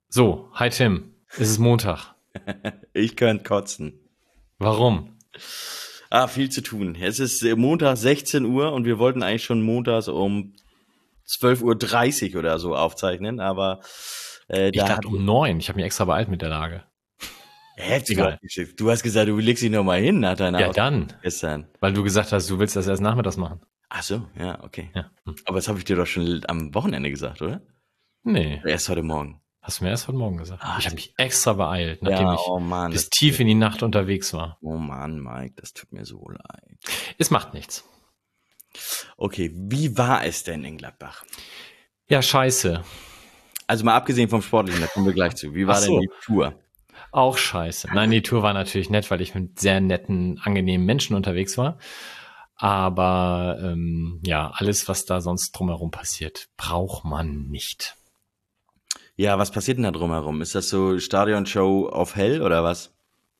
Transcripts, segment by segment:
So, hi Tim. Es ist Montag. Ich könnte kotzen. Warum? Viel zu tun. Es ist Montag 16 Uhr und wir wollten eigentlich schon montags um 12:30 Uhr oder so aufzeichnen, aber Ich dachte um 9. Ich habe mich extra beeilt mit der Lage. Egal. Du hast gesagt, du legst dich noch mal hin nach deiner Ja, dann. gestern. Weil du gesagt hast, du willst das erst nachmittags machen. Ach so, ja, okay. Ja. Aber das habe ich dir doch schon am Wochenende gesagt, oder? Nee. Oder erst heute Morgen. Hast du mir erst heute Morgen gesagt. Ah, Ich habe mich extra beeilt, nachdem Ja, ich oh Mann. bis tief in die Nacht unterwegs war. Oh Mann, Mike, das tut mir so leid. Es macht nichts. Okay, wie war es denn in Gladbach? Ja, scheiße. Also mal abgesehen vom Sportlichen, da kommen wir gleich zu. Wie war Ach so. denn die Tour? Auch scheiße. Nein, die Tour war natürlich nett, weil ich mit sehr netten, angenehmen Menschen unterwegs war. Aber ja, alles, was da sonst drumherum passiert, braucht man nicht. Ja, was passiert denn da drumherum? Ist das so Stadionshow auf hell oder was?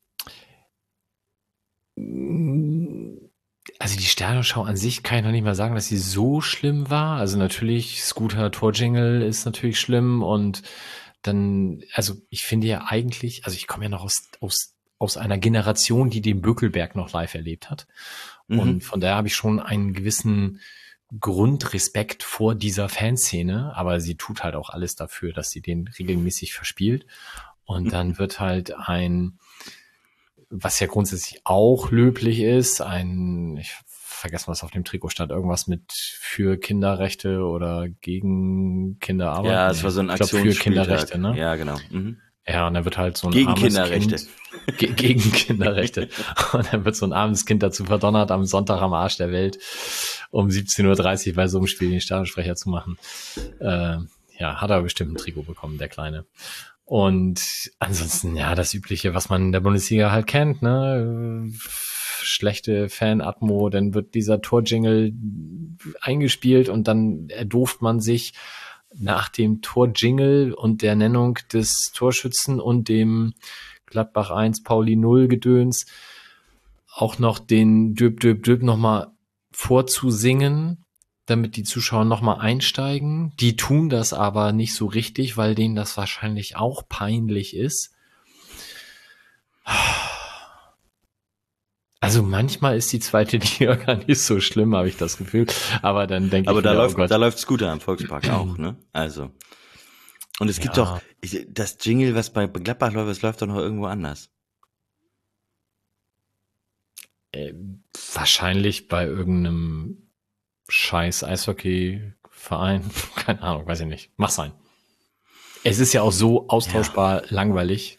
Also die Sternenschau an sich kann ich noch nicht mal sagen, dass sie so schlimm war. Also natürlich, Scooter Torjingle ist natürlich schlimm und dann, also ich finde ja eigentlich, also ich komme ja noch aus einer Generation, die den Bökelberg noch live erlebt hat. Und von daher habe ich schon einen gewissen Grundrespekt vor dieser Fanszene, aber sie tut halt auch alles dafür, dass sie den regelmäßig verspielt. Und dann wird halt was ja grundsätzlich auch löblich ist, ich vergesse, was auf dem Trikot stand, irgendwas mit für Kinderrechte oder gegen Kinderarbeit. Ja, es war so ein Ich glaube, für Kinderrechte, Aktionsspieltag. ne? Ja, genau. Ja, und dann wird halt so ein Gegen armes Kinderrechte. Kind gegen Kinderrechte. Und dann wird so ein armes Kind dazu verdonnert, am Sonntag am Arsch der Welt um 17:30 Uhr bei so einem Spiel den Stadionsprecher zu machen. Ja, hat er bestimmt ein Trikot bekommen, der Kleine. Und ansonsten, ja, das Übliche, was man in der Bundesliga halt kennt, ne? Schlechte Fan-Atmo, dann wird dieser Torjingle eingespielt und dann erdooft man sich nach dem Torjingle und der Nennung des Torschützen und dem Gladbach 1 Pauli 0 Gedöns auch noch den Döp Döp Döp nochmal vorzusingen, damit die Zuschauer nochmal einsteigen. Die tun das aber nicht so richtig, weil denen das wahrscheinlich auch peinlich ist. Also manchmal ist die zweite Liga gar nicht so schlimm, habe ich das Gefühl. Aber dann denke ich Aber da wieder, läuft Scooter am Volkspark auch, ne? Also. Und es gibt Ja. doch, das Jingle, was bei Gladbach läuft, das läuft doch noch irgendwo anders. Wahrscheinlich bei irgendeinem scheiß Eishockey-Verein. Keine Ahnung, weiß ich nicht. Mach sein. Es ist ja auch so austauschbar langweilig.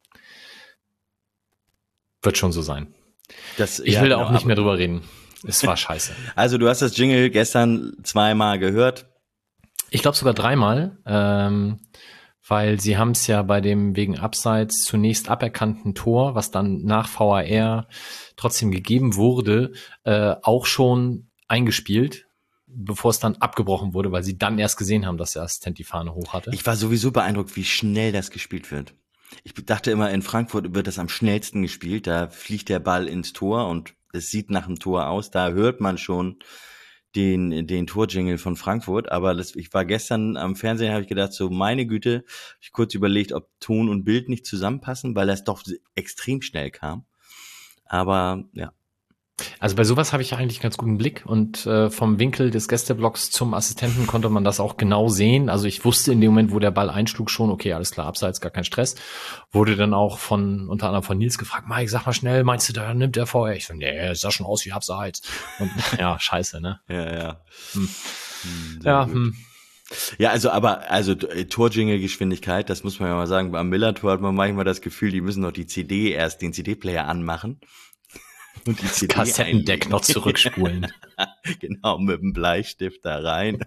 Wird schon so sein. Ich will da auch nicht mehr drüber reden. Es war scheiße. Also du hast das Jingle gestern 2-mal gehört. Ich glaube sogar 3-mal, weil sie haben es ja bei dem wegen Abseits zunächst aberkannten Tor, was dann nach VAR trotzdem gegeben wurde, auch schon eingespielt, bevor es dann abgebrochen wurde, weil sie dann erst gesehen haben, dass der Assistent die Fahne hoch hatte. Ich war sowieso beeindruckt, wie schnell das gespielt wird. Ich dachte immer, in Frankfurt wird das am schnellsten gespielt. Da fliegt der Ball ins Tor und es sieht nach einem Tor aus. Da hört man schon den Torjingle von Frankfurt. Aber ich war gestern am Fernsehen, habe ich gedacht, so meine Güte, habe ich kurz überlegt, ob Ton und Bild nicht zusammenpassen, weil das doch extrem schnell kam. Aber ja. Also bei sowas habe ich ja eigentlich einen ganz guten Blick und vom Winkel des Gästeblocks zum Assistenten konnte man das auch genau sehen. Also ich wusste in dem Moment, wo der Ball einschlug, schon, okay, alles klar, abseits, gar kein Stress. Wurde dann auch unter anderem von Nils gefragt, Mike, sag mal schnell, meinst du, da nimmt er vorher? Ich so, nee, es sah schon aus wie abseits. Und ja, scheiße, ne? Ja. Ja, Also Torjingle-Geschwindigkeit, das muss man ja mal sagen, beim Miller-Tor hat man manchmal das Gefühl, die müssen noch den CD-Player anmachen. Und das Kassettendeck noch zurückspulen. Genau, mit dem Bleistift da rein.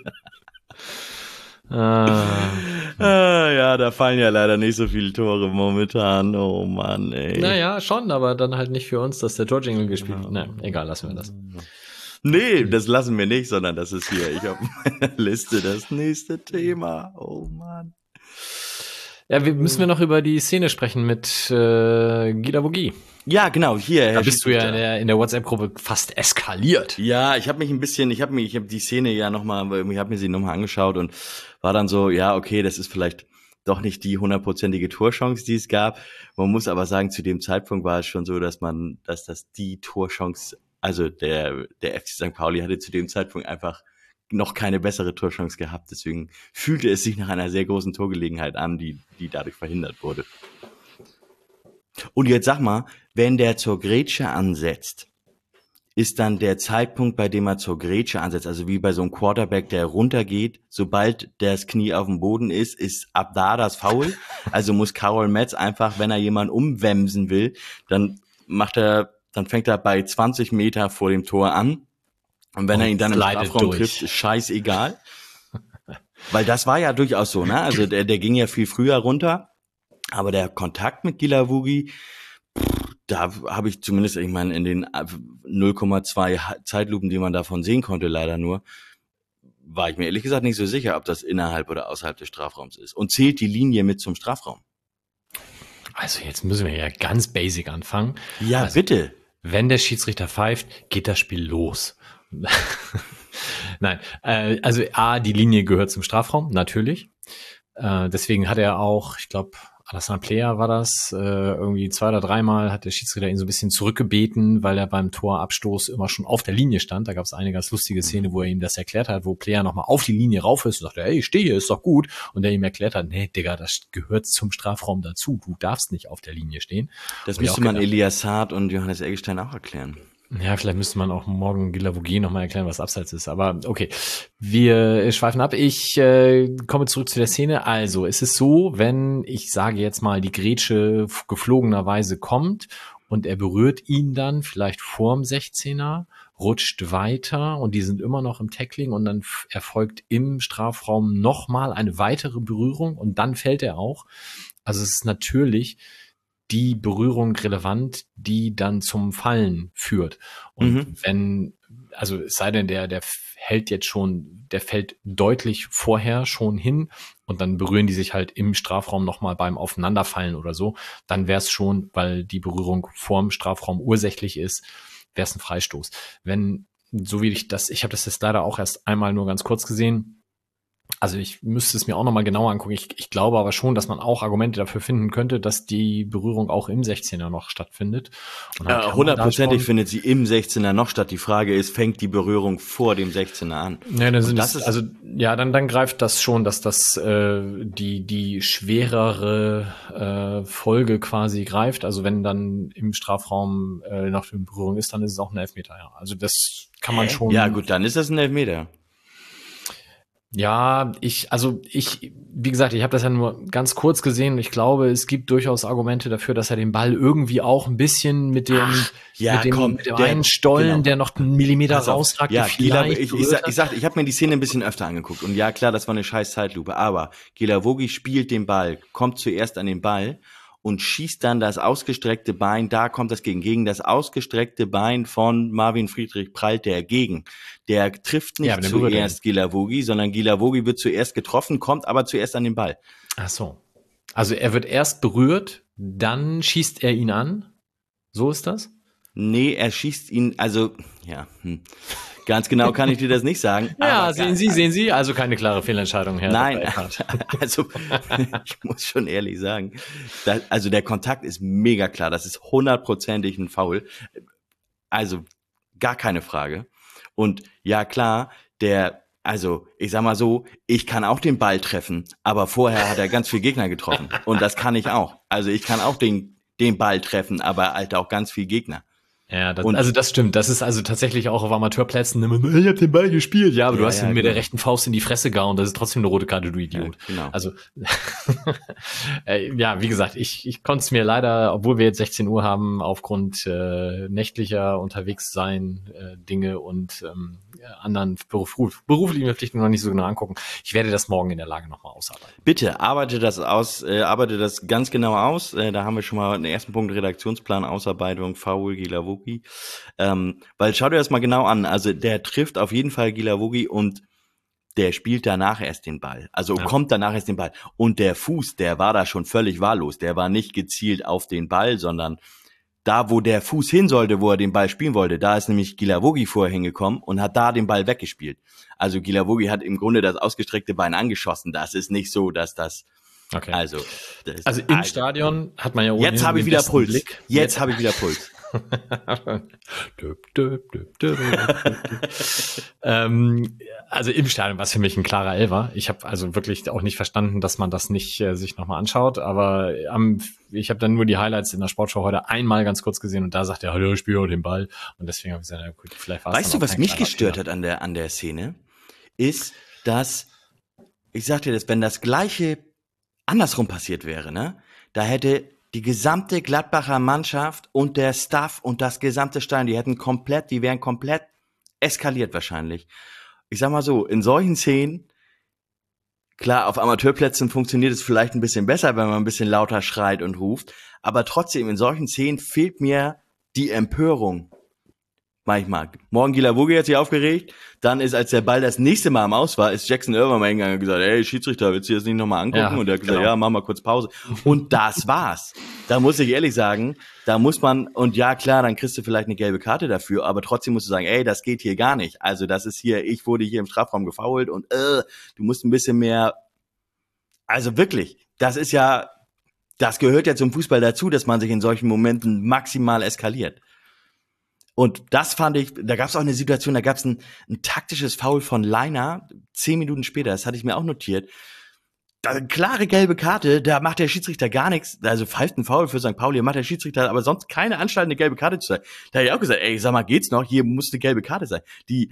Ja, da fallen ja leider nicht so viele Tore momentan. Oh Mann, ey. Naja, schon, aber dann halt nicht für uns, dass der Torjingle gespielt wird. Nein, egal, lassen wir das. Nee, das lassen wir nicht, sondern das ist hier, ich habe meine Liste das nächste Thema. Oh Mann. Ja, müssen wir noch über die Szene sprechen mit Gila Vogie. Ja, genau, hier. Da bist du ja in der WhatsApp-Gruppe fast eskaliert. Ja, ich habe die Szene ja nochmal, ich habe mir sie nochmal angeschaut und war dann so, ja, okay, das ist vielleicht doch nicht die 100%ige Torchance, die es gab. Man muss aber sagen, zu dem Zeitpunkt war es schon so, dass das die Torchance, also der FC St. Pauli hatte zu dem Zeitpunkt einfach noch keine bessere Torchance gehabt. Deswegen fühlte es sich nach einer sehr großen Torgelegenheit an, die dadurch verhindert wurde. Und jetzt sag mal, wenn der zur Grätsche ansetzt, ist dann der Zeitpunkt, bei dem er zur Grätsche ansetzt, also wie bei so einem Quarterback, der runtergeht, sobald das Knie auf dem Boden ist ab da das Foul. Also muss Karol Metz einfach, wenn er jemanden umwemsen will, dann fängt er bei 20 Meter vor dem Tor an. Und wenn er ihn dann im Strafraum trifft, ist scheißegal. Weil das war ja durchaus so, ne? Also der ging ja viel früher runter, aber der Kontakt mit Guilavogui, da habe ich zumindest, ich meine, in den 0,2 Zeitlupen, die man davon sehen konnte, leider nur, war ich mir ehrlich gesagt nicht so sicher, ob das innerhalb oder außerhalb des Strafraums ist. Und zählt die Linie mit zum Strafraum? Also jetzt müssen wir ja ganz basic anfangen. Ja, also, bitte. Wenn der Schiedsrichter pfeift, geht das Spiel los. Nein, also die Linie gehört zum Strafraum, natürlich. Deswegen hat er auch, ich glaube, Alassane Player war das, irgendwie 2 oder 3 Mal hat der Schiedsrichter ihn so ein bisschen zurückgebeten, weil er beim Torabstoß immer schon auf der Linie stand. Da gab es eine ganz lustige Szene, wo er ihm das erklärt hat, wo Player nochmal auf die Linie rauf ist und sagte, hey, ich stehe hier, ist doch gut. Und er ihm erklärt hat, nee, Digga, das gehört zum Strafraum dazu. Du darfst nicht auf der Linie stehen. Das müsste man Elias Saad und Johannes Eggestein auch erklären. Ja, vielleicht müsste man auch morgen Guilavogui nochmal erklären, was Abseits ist. Aber okay, wir schweifen ab. Ich komme zurück zu der Szene. Also, es ist so, wenn, ich sage jetzt mal, die Grätsche geflogenerweise kommt und er berührt ihn dann vielleicht vorm 16er, rutscht weiter und die sind immer noch im Tackling und dann erfolgt im Strafraum nochmal eine weitere Berührung und dann fällt er auch. Also es ist natürlich die Berührung relevant, die dann zum Fallen führt. Und wenn, also es sei denn, der hält jetzt schon, der fällt deutlich vorher schon hin und dann berühren die sich halt im Strafraum nochmal beim Aufeinanderfallen oder so, dann wäre es schon, weil die Berührung vorm Strafraum ursächlich ist, wäre es ein Freistoß. Wenn, so wie ich habe das jetzt leider auch erst einmal nur ganz kurz gesehen, also ich müsste es mir auch nochmal genauer angucken. Ich glaube aber schon, dass man auch Argumente dafür finden könnte, dass die Berührung auch im 16er noch stattfindet. Ja, 100%ig findet sie im 16er noch statt. Die Frage ist, fängt die Berührung vor dem 16er an? Ja, dann greift das schon, dass das die schwerere Folge quasi greift. Also wenn dann im Strafraum noch eine Berührung ist, dann ist es auch ein Elfmeter. Ja, also das kann man schon. Ja gut, dann ist das ein Elfmeter. Ja, wie gesagt, ich habe das ja nur ganz kurz gesehen. Ich glaube, es gibt durchaus Argumente dafür, dass er den Ball irgendwie auch ein bisschen mit dem einen Stollen, genau, der noch einen Millimeter rausragt. Ja, ich habe mir die Szene ein bisschen öfter angeguckt. Und ja, klar, das war eine scheiß Zeitlupe. Aber Guilavogui spielt den Ball, kommt zuerst an den Ball und schießt dann das ausgestreckte Bein, da kommt das gegen das ausgestreckte Bein von Marvin Friedrich prallt der gegen. Der trifft nicht zuerst Guilavogui, sondern Guilavogui wird zuerst getroffen, kommt aber zuerst an den Ball. Ach so. Also er wird erst berührt, dann schießt er ihn an? So ist das? Nee, er schießt ihn, also, ja, ganz genau kann ich dir das nicht sagen. Ja, sehen Sie, also keine klare Fehlentscheidung, Herr. Nein, also ich muss schon ehrlich sagen, also der Kontakt ist mega klar, das ist 100%ig ein Foul, also gar keine Frage. Und ja klar, also ich sag mal so, ich kann auch den Ball treffen, aber vorher hat er ganz viel Gegner getroffen und das kann ich auch. Also ich kann auch den Ball treffen, aber Alter auch ganz viel Gegner. Ja, das stimmt. Das ist also tatsächlich auch auf Amateurplätzen immer, ich hab den Ball gespielt. Ja, aber du hast ihn mit der rechten Faust in die Fresse gehauen. Das ist trotzdem eine rote Karte, du Idiot. Ja, genau. Also, ja, wie gesagt, ich konnte es mir leider, obwohl wir jetzt 16 Uhr haben, aufgrund nächtlicher Unterwegssein, Dinge und anderen beruflichen Verpflichtungen noch nicht so genau angucken. Ich werde das morgen in der Lage nochmal ausarbeiten. Bitte, arbeite das ganz genau aus. Da haben wir schon mal den ersten Punkt, Redaktionsplan, Ausarbeitung, Foul, Guilavogui. Weil schau dir das mal genau an. Also der trifft auf jeden Fall Guilavogui und der spielt danach erst den Ball. Also kommt danach erst den Ball. Und der Fuß, der war da schon völlig wahllos. Der war nicht gezielt auf den Ball, sondern da, wo der Fuß hin sollte, wo er den Ball spielen wollte, da ist nämlich Guilavogui vorher hingekommen und hat da den Ball weggespielt. Also Guilavogui hat im Grunde das ausgestreckte Bein angeschossen. Das ist nicht so, dass das Okay. Also im Stadion hat man ja ohnehin jetzt habe ich den wieder besten Puls. Blick. Jetzt habe ich wieder Puls. Also im Stadion war es für mich ein klarer Elfer. Ich habe also wirklich auch nicht verstanden, dass man das nicht sich nochmal anschaut, aber ich habe dann nur die Highlights in der Sportschau heute einmal ganz kurz gesehen und da sagt er, hallo, spiel den Ball und deswegen habe ich gesagt, ja, gut, vielleicht war es. Weißt du, was mich gestört hat an der Szene, ist, dass, ich sag dir das, wenn das Gleiche andersrum passiert wäre, ne, da hätte die gesamte Gladbacher Mannschaft und der Staff und das gesamte Stadion, die wären komplett eskaliert wahrscheinlich. Ich sag mal so, in solchen Szenen, klar, auf Amateurplätzen funktioniert es vielleicht ein bisschen besser, wenn man ein bisschen lauter schreit und ruft, aber trotzdem, in solchen Szenen fehlt mir die Empörung. Manchmal. Morgen Gilavogi hat sich aufgeregt, dann ist, als der Ball das nächste Mal am Aus war, ist Jackson Irvine mal hingegangen und gesagt, ey, Schiedsrichter, willst du das nicht nochmal angucken? Ja, und er hat gesagt, genau. ja, mach mal kurz Pause. Und das war's. Da muss ich ehrlich sagen, da muss man, und ja, klar, dann kriegst du vielleicht eine gelbe Karte dafür, aber trotzdem musst du sagen, ey, das geht hier gar nicht. Also das ist hier, ich wurde hier im Strafraum gefoult und du musst ein bisschen mehr, also wirklich, das gehört ja zum Fußball dazu, dass man sich in solchen Momenten maximal eskaliert. Und das fand ich, da gab es auch eine Situation, da gab es ein taktisches Foul von Leiner, 10 Minuten später, das hatte ich mir auch notiert. Da, klare gelbe Karte, da macht der Schiedsrichter gar nichts, also pfeift ein Foul für St. Pauli, macht der Schiedsrichter aber sonst keine Anstalt, eine gelbe Karte zu sein. Da habe ich auch gesagt, ey, sag mal, geht's noch? Hier muss eine gelbe Karte sein. Die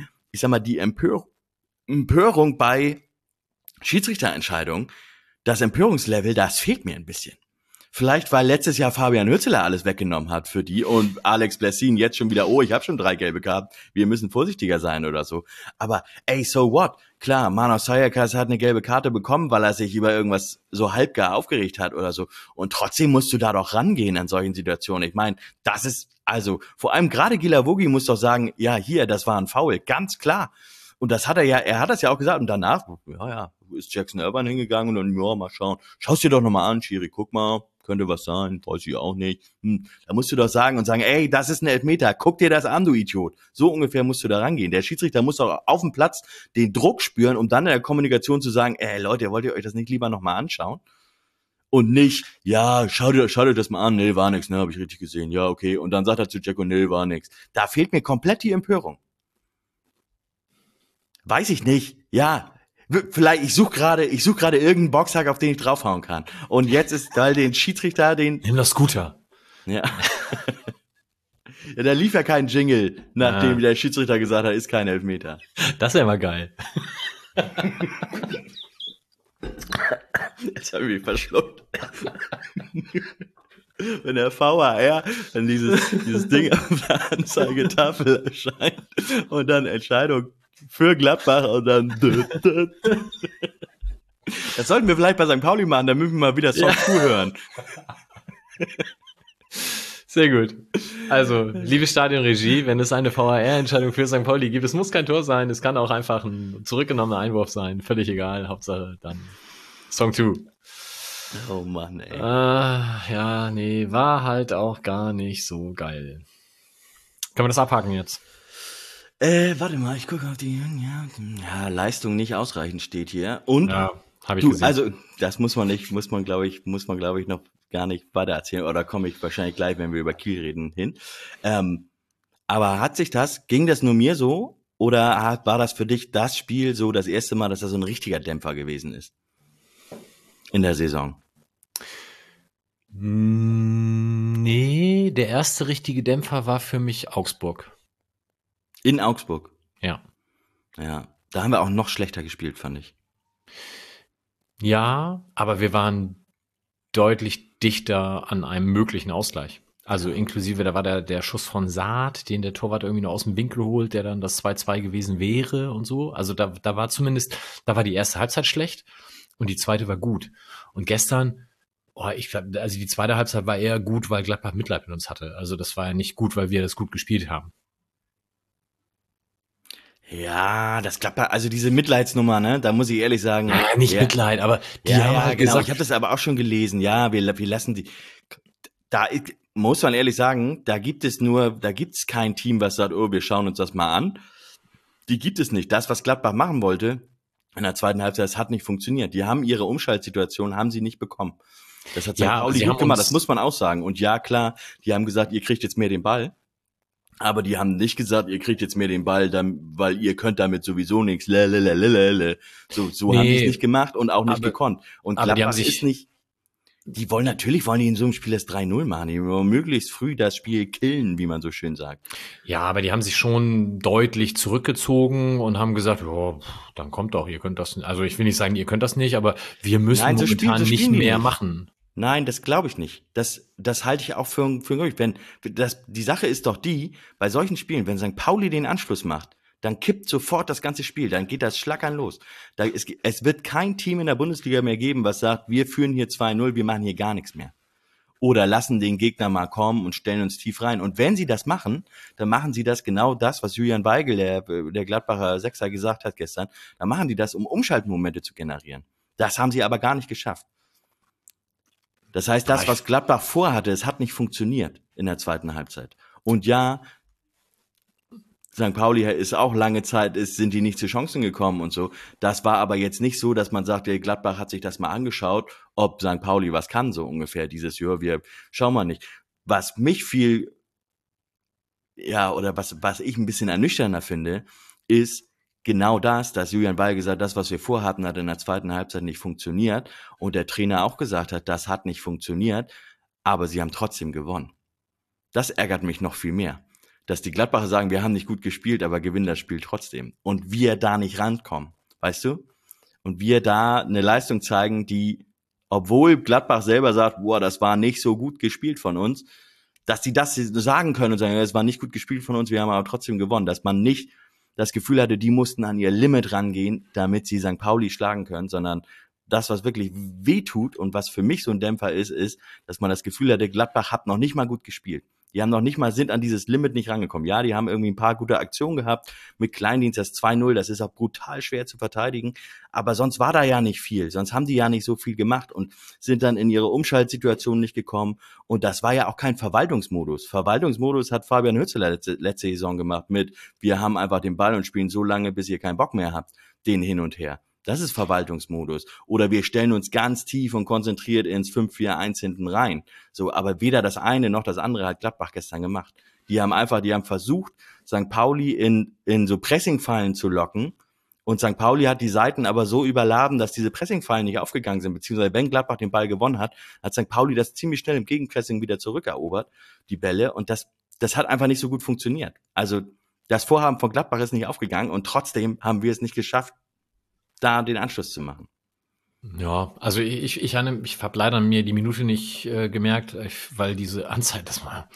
Empörung bei Schiedsrichterentscheidungen, das Empörungslevel, das fehlt mir ein bisschen. Vielleicht, weil letztes Jahr Fabian Hürzeler alles weggenommen hat für die und Alex Blessin jetzt schon wieder, ich habe schon 3 gelbe Karten, wir müssen vorsichtiger sein oder so. Aber ey, so what? Klar, Manos Sayakas hat eine gelbe Karte bekommen, weil er sich über irgendwas so halbgar aufgeregt hat oder so. Und trotzdem musst du da doch rangehen an solchen Situationen. Ich meine, das ist, also vor allem gerade Gilavogi muss doch sagen, ja, hier, das war ein Foul, ganz klar. Und das hat er hat das ja auch gesagt. Und danach, ja, ist Jackson Irvine hingegangen und dann, ja, mal schauen. Schau's dir doch nochmal an, Schiri, guck mal, könnte was sein, weiß ich auch nicht. Da musst du doch sagen, ey, das ist ein Elfmeter, guck dir das an, du Idiot. So ungefähr musst du da rangehen. Der Schiedsrichter muss doch auf dem Platz den Druck spüren, um dann in der Kommunikation zu sagen, ey, Leute, wollt ihr euch das nicht lieber nochmal anschauen? Und nicht, ja, schaut euch das mal an, nee, war nix, ne, hab ich richtig gesehen, ja, okay. Und dann sagt er zu Jacko, nee, war nix. Da fehlt mir komplett die Empörung. Weiß ich nicht. Ja, vielleicht, ich suche gerade irgendeinen Boxhack, auf den ich draufhauen kann. Und jetzt ist da den Schiedsrichter, Nimm das Scooter. Ja. Ja, da lief ja kein Jingle, nachdem der Schiedsrichter gesagt hat, ist kein Elfmeter. Das wäre mal geil. Jetzt habe ich mich verschluckt. Wenn der VAR dann dieses Ding auf der Anzeigetafel erscheint und dann Entscheidung für Gladbach und dann das sollten wir vielleicht bei St. Pauli machen, damit wir mal wieder Song zuhören. Sehr gut. Also, liebe Stadionregie, wenn es eine VAR-Entscheidung für St. Pauli gibt, es muss kein Tor sein, es kann auch einfach ein zurückgenommener Einwurf sein, völlig egal, Hauptsache dann Song 2. Oh Mann, ey. Ja, nee, war halt auch gar nicht so geil. Können wir das abhaken jetzt? Warte mal, ich gucke auf die, ja, Leistung nicht ausreichend steht hier. Und ja, habe ich gesehen. Also, das muss man glaube ich noch gar nicht weiter erzählen, oder komme ich wahrscheinlich gleich, wenn wir über Kiel reden, hin. Aber ging das nur mir so, oder war das für dich das Spiel so das erste Mal, dass das so ein richtiger Dämpfer gewesen ist? In der Saison? Nee, der erste richtige Dämpfer war für mich Augsburg. In Augsburg? Ja. Ja, da haben wir auch noch schlechter gespielt, fand ich. Ja, aber wir waren deutlich dichter an einem möglichen Ausgleich. Also inklusive, da war der Schuss von Saad, den der Torwart irgendwie nur aus dem Winkel holt, der dann das 2-2 gewesen wäre und so. Also da war die erste Halbzeit schlecht und die zweite war gut. Und gestern, die zweite Halbzeit war eher gut, weil Gladbach Mitleid mit uns hatte. Also das war ja nicht gut, weil wir das gut gespielt haben. Ja, das Gladbach, also diese Mitleidsnummer, ne, da muss ich ehrlich sagen. Ja, nicht Mitleid, aber die haben halt genau. gesagt. Ich habe das aber auch schon gelesen. Ja, wir lassen die. Da muss man ehrlich sagen, da gibt's kein Team, was sagt, wir schauen uns das mal an. Die gibt es nicht. Das, was Gladbach machen wollte, in der zweiten Halbzeit, es hat nicht funktioniert. Die haben ihre Umschaltsituation, haben sie nicht bekommen. Das hat St. Pauli gut gemacht, das muss man auch sagen. Und ja, klar, die haben gesagt, ihr kriegt jetzt mehr den Ball. Aber die haben nicht gesagt, ihr kriegt jetzt mehr den Ball, weil ihr könnt damit sowieso nichts. So haben die es nicht gemacht und auch nicht gekonnt. Und Gladbach ist nicht, natürlich wollen die in so einem Spiel das 3-0 machen. Die wollen möglichst früh das Spiel killen, wie man so schön sagt. Ja, aber die haben sich schon deutlich zurückgezogen und haben gesagt, dann kommt doch, ihr könnt das nicht. Also ich will nicht sagen, ihr könnt das nicht, aber wir müssen momentan nicht mehr machen. Nein, das glaube ich nicht. Das halte ich auch für ein Gerücht. Die Sache ist doch die, bei solchen Spielen, wenn St. Pauli den Anschluss macht, dann kippt sofort das ganze Spiel, dann geht das Schlackern los. Es wird kein Team in der Bundesliga mehr geben, was sagt, wir führen hier 2-0, wir machen hier gar nichts mehr. Oder lassen den Gegner mal kommen und stellen uns tief rein. Und wenn sie das machen, dann machen sie das genau das, was Julian Weigel, der Gladbacher Sechser, gesagt hat gestern, dann machen die das, um Umschaltmomente zu generieren. Das haben sie aber gar nicht geschafft. Das heißt, das, was Gladbach vorhatte, es hat nicht funktioniert in der zweiten Halbzeit. Und ja, St. Pauli ist auch lange Zeit, sind die nicht zu Chancen gekommen und so. Das war aber jetzt nicht so, dass man sagt, der Gladbach hat sich das mal angeschaut, ob St. Pauli was kann, so ungefähr dieses Jahr. Wir schauen mal nicht. Was mich was ich ein bisschen ernüchternder finde, ist genau das, dass Julian Weigel gesagt hat, das, was wir vorhatten, hat in der zweiten Halbzeit nicht funktioniert. Und der Trainer auch gesagt hat, das hat nicht funktioniert, aber sie haben trotzdem gewonnen. Das ärgert mich noch viel mehr. Dass die Gladbacher sagen, wir haben nicht gut gespielt, aber gewinnen das Spiel trotzdem. Und wir da nicht rankommen, weißt du? Und wir da eine Leistung zeigen, die, obwohl Gladbach selber sagt, das war nicht so gut gespielt von uns, dass sie das sagen können und sagen, es war nicht gut gespielt von uns, wir haben aber trotzdem gewonnen. Dass man nicht das Gefühl hatte, die mussten an ihr Limit rangehen, damit sie St. Pauli schlagen können, sondern das, was wirklich wehtut und was für mich so ein Dämpfer ist, dass man das Gefühl hatte, Gladbach hat noch nicht mal gut gespielt. Die haben noch nicht mal, sind an dieses Limit nicht rangekommen. Ja, die haben irgendwie ein paar gute Aktionen gehabt. Mit Kleindienst das 2-0, das ist auch brutal schwer zu verteidigen. Aber sonst war da ja nicht viel. Sonst haben die ja nicht so viel gemacht und sind dann in ihre Umschaltsituation nicht gekommen. Und das war ja auch kein Verwaltungsmodus. Verwaltungsmodus hat Fabian Hützeler letzte Saison gemacht mit, wir haben einfach den Ball und spielen so lange, bis ihr keinen Bock mehr habt. Den hin und her. Das ist Verwaltungsmodus. Oder wir stellen uns ganz tief und konzentriert ins 5-4-1 hinten rein. So, aber weder das eine noch das andere hat Gladbach gestern gemacht. Die haben versucht, St. Pauli in so Pressingfallen zu locken. Und St. Pauli hat die Seiten aber so überladen, dass diese Pressingfallen nicht aufgegangen sind. Beziehungsweise wenn Gladbach den Ball gewonnen hat, hat St. Pauli das ziemlich schnell im Gegenpressing wieder zurückerobert, die Bälle. Und das hat einfach nicht so gut funktioniert. Also das Vorhaben von Gladbach ist nicht aufgegangen und trotzdem haben wir es nicht geschafft, da den Anschluss zu machen. Ja, also ich habe leider mir die Minute nicht gemerkt, weil diese Anzeige, das war,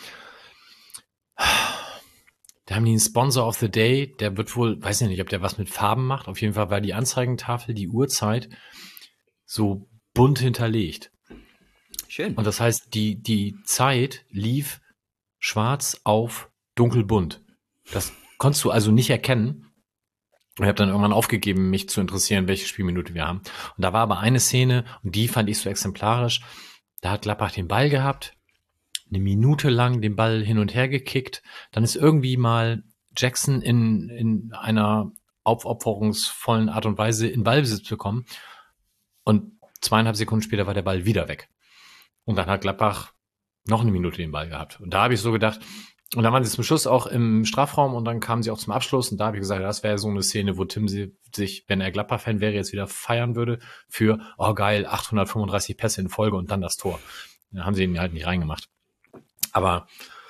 da haben die einen Sponsor of the Day, der wird wohl, weiß ich nicht, ob der was mit Farben macht, auf jeden Fall war die Anzeigentafel, die Uhrzeit, so bunt hinterlegt. Schön. Und das heißt, die Zeit lief schwarz auf dunkelbunt. Das konntest du also nicht erkennen. Ich habe dann irgendwann aufgegeben, mich zu interessieren, welche Spielminute wir haben. Und da war aber eine Szene, und die fand ich so exemplarisch. Da hat Gladbach den Ball gehabt, eine Minute lang den Ball hin und her gekickt. Dann ist irgendwie mal Jackson in einer aufopferungsvollen Art und Weise in Ballbesitz bekommen. Und 2,5 Sekunden später war der Ball wieder weg. Und dann hat Gladbach noch eine Minute den Ball gehabt. Und da habe ich so gedacht, und dann waren sie zum Schluss auch im Strafraum und dann kamen sie auch zum Abschluss und da habe ich gesagt, das wäre so eine Szene, wo Tim sich, wenn er Gladbach-Fan wäre, jetzt wieder feiern würde für, oh geil, 835 Pässe in Folge und dann das Tor. Da haben sie ihn halt nicht reingemacht. Aber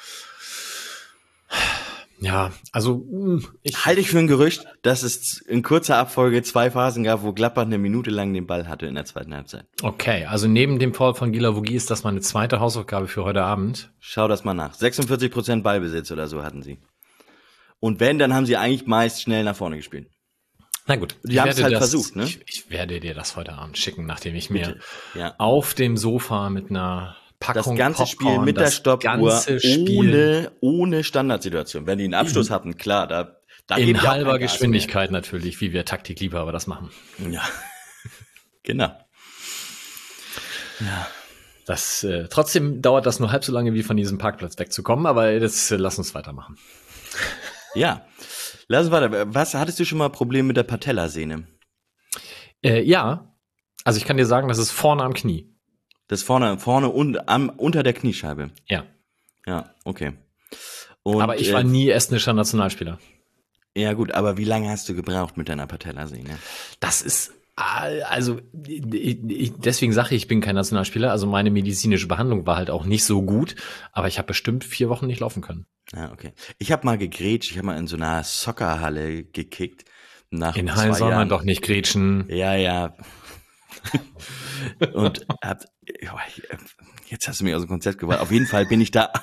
ja, also halte ich für ein Gerücht, dass es in kurzer Abfolge 2 Phasen gab, wo Gladbach eine Minute lang den Ball hatte in der zweiten Halbzeit. Okay, also neben dem Foul von Gila Vogie ist das meine zweite Hausaufgabe für heute Abend. Schau das mal nach. 46% Ballbesitz oder so hatten sie. Und wenn, dann haben sie eigentlich meist schnell nach vorne gespielt. Na gut. Die haben es halt versucht, ne? Ich werde dir das heute Abend schicken, nachdem ich mir auf dem Sofa mit einer Packung das ganze Popcorn, Spiel mit der Stoppuhr ohne Standardsituation. Wenn die einen Abschluss hatten, klar, da in halber Geschwindigkeit natürlich, wie wir Taktikliebhaber das machen. Ja, genau. Ja. Das trotzdem dauert das nur halb so lange, wie von diesem Parkplatz wegzukommen, aber lass uns weitermachen. Ja, lass uns weiter. Was hattest du schon mal Probleme mit der Patellasehne? Ja, also ich kann dir sagen, das ist vorne am Knie. Das vorne und unter der Kniescheibe. Ja. Ja, okay. Und, Aber ich war nie estnischer Nationalspieler. ja gut, aber wie lange hast du gebraucht mit deiner Patellasehne? Das ist, also deswegen sage ich bin kein Nationalspieler. Also meine medizinische Behandlung war halt auch nicht so gut, aber ich habe bestimmt 4 Wochen nicht laufen können. Ja, okay. Ich habe mal gegrätscht, ich habe mal in so einer Soccerhalle gekickt. Nach In Hallen 2 soll man Jahren. doch nicht grätschen. Ja, ja. Und jetzt hast du mich aus dem Konzept gebracht. Auf jeden Fall bin ich da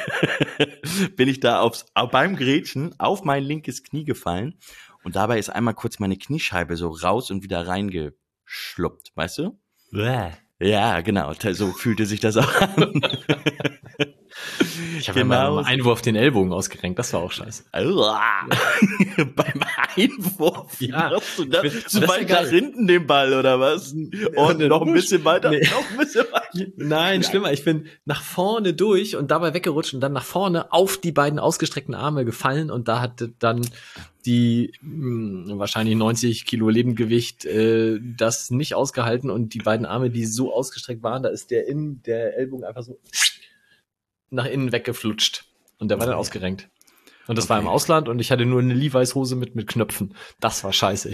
beim Grätschen auf mein linkes Knie gefallen und dabei ist einmal kurz meine Kniescheibe so raus und wieder reingeschluppt, weißt du? Bäh. Ja, genau, so fühlte sich das auch an. Ich habe immer beim Einwurf den Ellbogen ausgerenkt, das war auch scheiße. Beim Einwurf, Ja, hast du das? Zu das weit ist ja nach hinten den Ball oder was? Und noch ein bisschen weiter, Nee. noch ein bisschen weiter. Nein, schlimmer, ich bin nach vorne durch und dabei weggerutscht und dann nach vorne auf die beiden ausgestreckten Arme gefallen und da hatte dann die wahrscheinlich 90 Kilo Lebendgewicht das nicht ausgehalten und die beiden Arme, die so ausgestreckt waren, da ist der Ellbogen einfach so nach innen weggeflutscht und der war dann ausgerenkt. Und das war im Ausland und ich hatte nur eine Levi's Hose mit Knöpfen. Das war scheiße.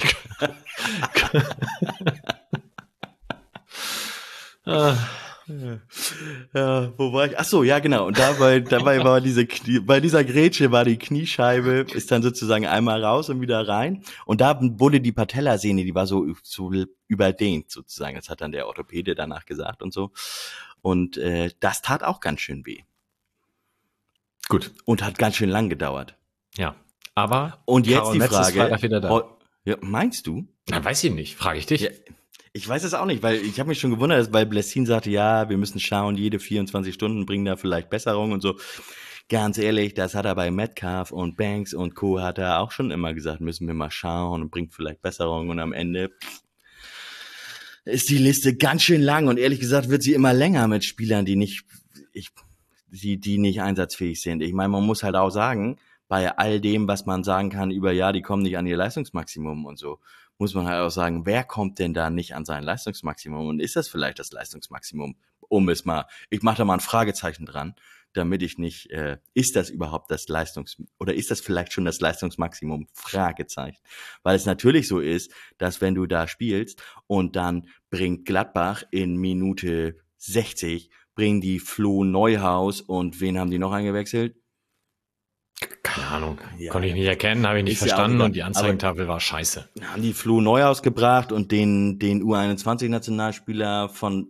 Ja, wo war ich? Ach so, ja, genau. Und dabei war bei dieser Grätsche war die Kniescheibe, ist dann sozusagen einmal raus und wieder rein. Und da wurde die Patellasehne, die war so überdehnt sozusagen. Das hat dann der Orthopäde danach gesagt und so. Und das tat auch ganz schön weh. Gut. Und hat ganz schön lang gedauert. Ja. Aber und jetzt Karol die Metz ist Frage. Freitag wieder da. Ja, meinst du? Na, weiß ich nicht. Frage ich dich. Ja, ich weiß es auch nicht, weil ich habe mich schon gewundert, weil Blessin sagte, ja, wir müssen schauen, jede 24 Stunden bringen da vielleicht Besserung und so. Ganz ehrlich, das hat er bei Metcalf und Banks und Co. hat er auch schon immer gesagt, müssen wir mal schauen und bringt vielleicht Besserung und am Ende ist die Liste ganz schön lang und ehrlich gesagt wird sie immer länger mit Spielern, die nicht einsatzfähig sind. Ich meine, man muss halt auch sagen, bei all dem, was man sagen kann über, ja, die kommen nicht an ihr Leistungsmaximum und so, muss man halt auch sagen, wer kommt denn da nicht an sein Leistungsmaximum und ist das vielleicht das Leistungsmaximum? Ich mache da mal ein Fragezeichen dran, damit ich nicht, ist das überhaupt ist das vielleicht schon das Leistungsmaximum? Fragezeichen. Weil es natürlich so ist, dass wenn du da spielst und dann bringt Gladbach in Minute 60, bringen die Flo Neuhaus und wen haben die noch eingewechselt? Keine Ahnung. Ja. Konnte ich nicht erkennen, habe ich nicht verstanden und die Anzeigentafel war scheiße. Haben die Flo Neuhaus gebracht und den U21-Nationalspieler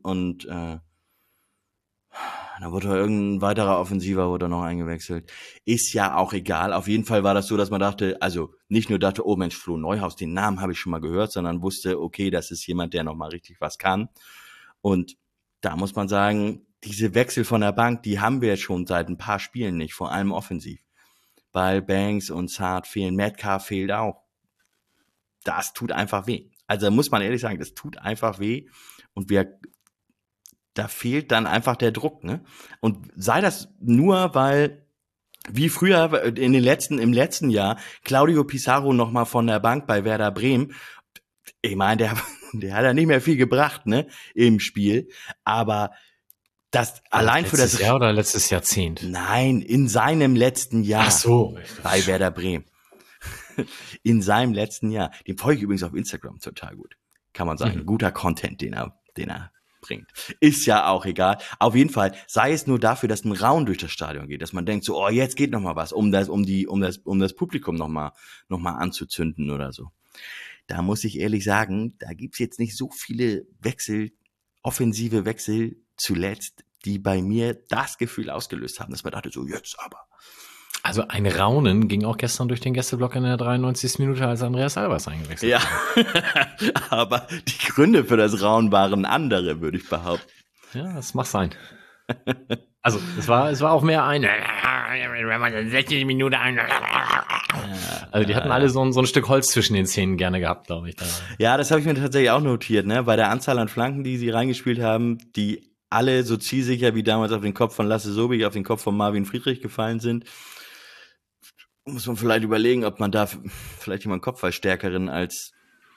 da wurde irgendein weiterer Offensiver wurde noch eingewechselt. Ist ja auch egal. Auf jeden Fall war das so, dass man dachte, also nicht nur dachte, oh Mensch, Flo Neuhaus, den Namen habe ich schon mal gehört, sondern wusste, okay, das ist jemand, der noch mal richtig was kann. Und da muss man sagen, diese Wechsel von der Bank, die haben wir jetzt schon seit ein paar Spielen nicht, vor allem offensiv. Weil Banks und Saad fehlen, Metcalf fehlt auch. Das tut einfach weh. Also muss man ehrlich sagen, das tut einfach weh und da fehlt dann einfach der Druck, ne? Und sei das nur, weil wie früher im letzten Jahr Claudio Pizarro noch mal von der Bank bei Werder Bremen, ich meine, der hat ja nicht mehr viel gebracht, ne, im Spiel, aber das allein für das letztes Jahr oder letztes Jahrzehnt? Nein, in seinem letzten Jahr. Ach so. Bei Werder Bremen. In seinem letzten Jahr. Den folge ich übrigens auf Instagram total gut. Kann man sagen. Guter Content, den er bringt. Ist ja auch egal. Auf jeden Fall, sei es nur dafür, dass ein Raun durch das Stadion geht, dass man denkt so, oh, jetzt geht noch mal was, um das Publikum noch mal anzuzünden oder so. Da muss ich ehrlich sagen, da gibt's jetzt nicht so viele offensive Wechsel zuletzt, die bei mir das Gefühl ausgelöst haben, dass man dachte, so jetzt aber. Also ein Raunen ging auch gestern durch den Gästeblock in der 93. Minute, als Andreas Albers eingewechselt wurde. Ja, aber die Gründe für das Raunen waren andere, würde ich behaupten. Ja, das mag sein. Also es war auch mehr wenn man 60 Minuten also die hatten alle so ein Stück Holz zwischen den Zähnen gerne gehabt, glaube ich. Ja, das habe ich mir tatsächlich auch notiert, ne? Bei der Anzahl an Flanken, die sie reingespielt haben, die alle so zielsicher wie damals auf den Kopf von Lasse Sobig, auf den Kopf von Marvin Friedrich gefallen sind, muss man vielleicht überlegen, ob man da vielleicht jemanden Kopfballstärkeren als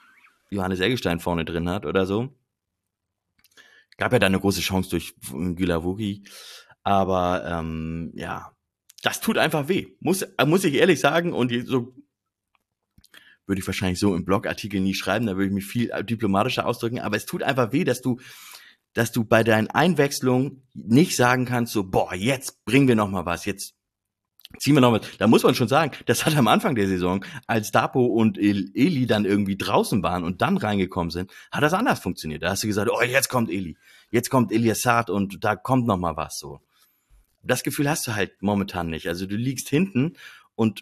Johannes Eggestein vorne drin hat oder so. Gab ja da eine große Chance durch Gülavugi. Aber ja, das tut einfach weh. Muss ich ehrlich sagen. Und so würde ich wahrscheinlich so im Blogartikel nie schreiben. Da würde ich mich viel diplomatischer ausdrücken. Aber es tut einfach weh, dass du bei deinen Einwechslungen nicht sagen kannst, so, boah, jetzt bringen wir noch mal was, jetzt ziehen wir noch was. Da muss man schon sagen, das hat am Anfang der Saison, als Dapo und Eli dann irgendwie draußen waren und dann reingekommen sind, hat das anders funktioniert. Da hast du gesagt, oh, jetzt kommt Eli, jetzt kommt Eliasat und da kommt noch mal was, so. Das Gefühl hast du halt momentan nicht. Also du liegst hinten und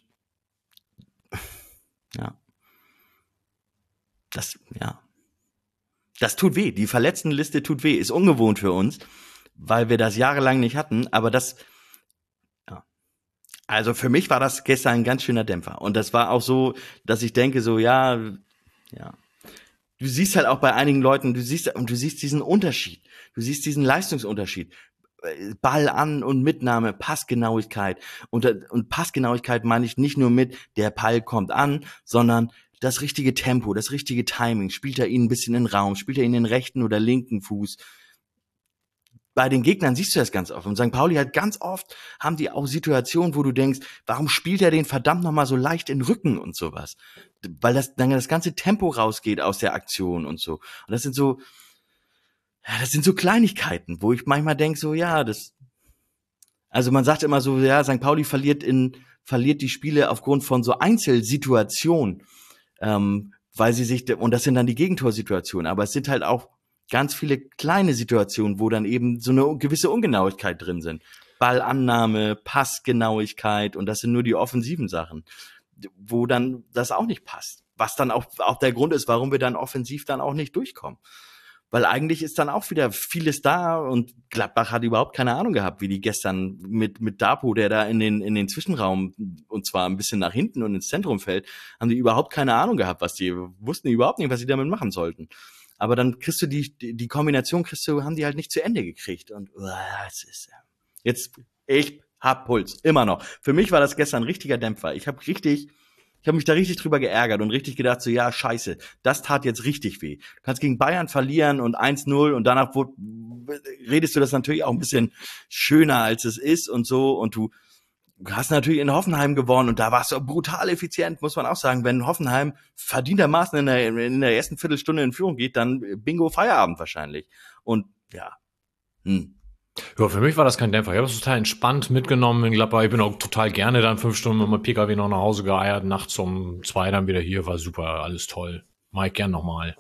ja, das tut weh. Die Verletztenliste tut weh. Ist ungewohnt für uns, weil wir das jahrelang nicht hatten. Aber also für mich war das gestern ein ganz schöner Dämpfer. Und das war auch so, dass ich denke so, ja. Du siehst halt auch bei einigen Leuten, du siehst diesen Unterschied. Du siehst diesen Leistungsunterschied. Ball an und Mitnahme, Passgenauigkeit. Und Passgenauigkeit meine ich nicht nur mit, der Ball kommt an, sondern das richtige Tempo, das richtige Timing. Spielt er ihn ein bisschen in den Raum? Spielt er ihn in den rechten oder linken Fuß? Bei den Gegnern siehst du das ganz oft. Und St. Pauli hat ganz oft, haben die auch Situationen, wo du denkst, warum spielt er den verdammt nochmal so leicht in den Rücken und sowas? Weil dann das ganze Tempo rausgeht aus der Aktion und so. Und das sind so Kleinigkeiten, wo ich manchmal denke, so, ja, also man sagt immer so, ja, St. Pauli verliert die Spiele aufgrund von so Einzelsituationen, weil sie sich, und das sind dann die Gegentorsituationen, aber es sind halt auch ganz viele kleine Situationen, wo dann eben so eine gewisse Ungenauigkeit drin sind. Ballannahme, Passgenauigkeit, und das sind nur die offensiven Sachen, wo dann das auch nicht passt. Was dann auch der Grund ist, warum wir dann offensiv dann auch nicht durchkommen. Weil eigentlich ist dann auch wieder vieles da und Gladbach hat überhaupt keine Ahnung gehabt, wie die gestern mit Dapo, der da in den Zwischenraum und zwar ein bisschen nach hinten und ins Zentrum fällt, haben die überhaupt keine Ahnung gehabt, wussten überhaupt nicht, was sie damit machen sollten. Aber dann kriegst du die Kombination, haben die halt nicht zu Ende gekriegt. Und es ist ich hab Puls, immer noch. Für mich war das gestern ein richtiger Dämpfer. Ich habe mich da richtig drüber geärgert und richtig gedacht, so, ja, scheiße, das tat jetzt richtig weh. Du kannst gegen Bayern verlieren und 1-0 und danach redest du das natürlich auch ein bisschen schöner, als es ist und so. Und du hast natürlich in Hoffenheim gewonnen und da warst du brutal effizient, muss man auch sagen. Wenn Hoffenheim verdientermaßen in der ersten Viertelstunde in Führung geht, dann Bingo, Feierabend wahrscheinlich. Und ja, Ja, für mich war das kein Dämpfer. Ich habe es total entspannt mitgenommen in Gladbach. Ich bin auch total gerne dann 5 Stunden mit meinem PKW noch nach Hause geeiert. Nachts um 2 dann wieder hier. War super, alles toll. Mach ich gern nochmal.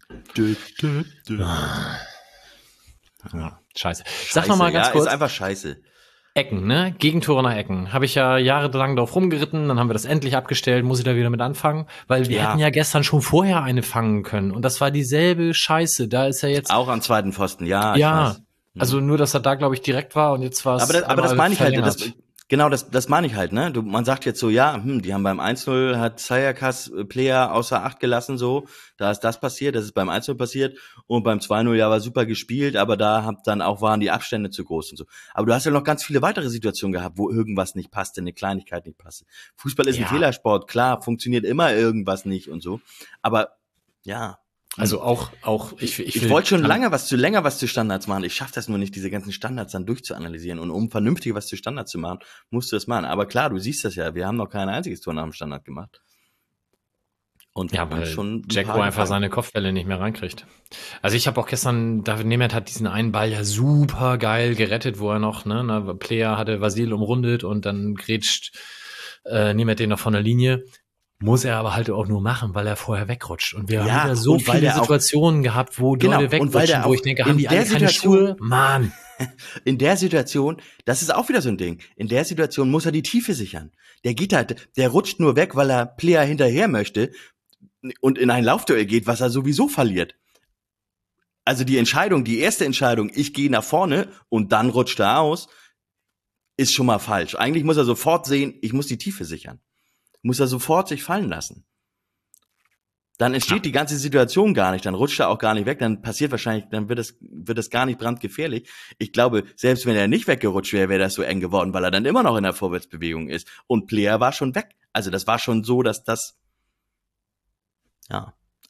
Ja, scheiße. Sag noch mal ganz kurz. Ist einfach scheiße. Ecken, ne? Gegentore nach Ecken. Habe ich ja jahrelang drauf rumgeritten, dann haben wir das endlich abgestellt, muss ich da wieder mit anfangen, weil wir hätten ja gestern schon vorher eine fangen können und das war dieselbe Scheiße. Da ist ja jetzt auch am zweiten Pfosten, ja. Ja, also nur, dass er da, glaube ich, direkt war und jetzt war es aber das meine ich halt, das meine ich halt, ne? Man sagt jetzt so, ja, die haben beim 1-0 hat Sayakas Player außer Acht gelassen, so, da ist das passiert, das ist beim 1-0 passiert und beim 2-0 ja war super gespielt, aber da waren die Abstände zu groß und so. Aber du hast ja noch ganz viele weitere Situationen gehabt, wo irgendwas nicht passte, eine Kleinigkeit nicht passte. Fußball ist ein Fehlersport, klar, funktioniert immer irgendwas nicht und so, aber ja. Also auch ich wollte schon länger was zu Standards machen. Ich schaffe das nur nicht, diese ganzen Standards dann durchzuanalysieren. Und um vernünftig was zu Standards zu machen, musst du das machen. Aber klar, du siehst das ja. Wir haben noch kein einziges Tor nach dem Standard gemacht. Und ja, weil Jacko einfach seine Kopfbälle nicht mehr reinkriegt. Also ich habe auch gestern, David Nemeth hat diesen einen Ball ja super geil gerettet, wo er noch, Player hatte Vasil umrundet und dann grätscht Nemeth den noch von der Linie. Muss er aber halt auch nur machen, weil er vorher wegrutscht. Und wir haben wieder so viele Situationen gehabt, wo die Leute wegrutschen, wo ich denke, haben die alle keine Schuhe? Mann! In der Situation, das ist auch wieder so ein Ding, in der Situation muss er die Tiefe sichern. Der rutscht nur weg, weil er Player hinterher möchte und in ein Laufduell geht, was er sowieso verliert. Also die erste Entscheidung, ich gehe nach vorne und dann rutscht er aus, ist schon mal falsch. Eigentlich muss er sofort sehen, ich muss die Tiefe sichern. Muss er sofort sich fallen lassen. Dann entsteht die ganze Situation gar nicht, dann rutscht er auch gar nicht weg, dann passiert wahrscheinlich, dann wird es gar nicht brandgefährlich. Ich glaube, selbst wenn er nicht weggerutscht wäre, wäre das so eng geworden, weil er dann immer noch in der Vorwärtsbewegung ist. Und Player war schon weg. Also das war schon so, dass das,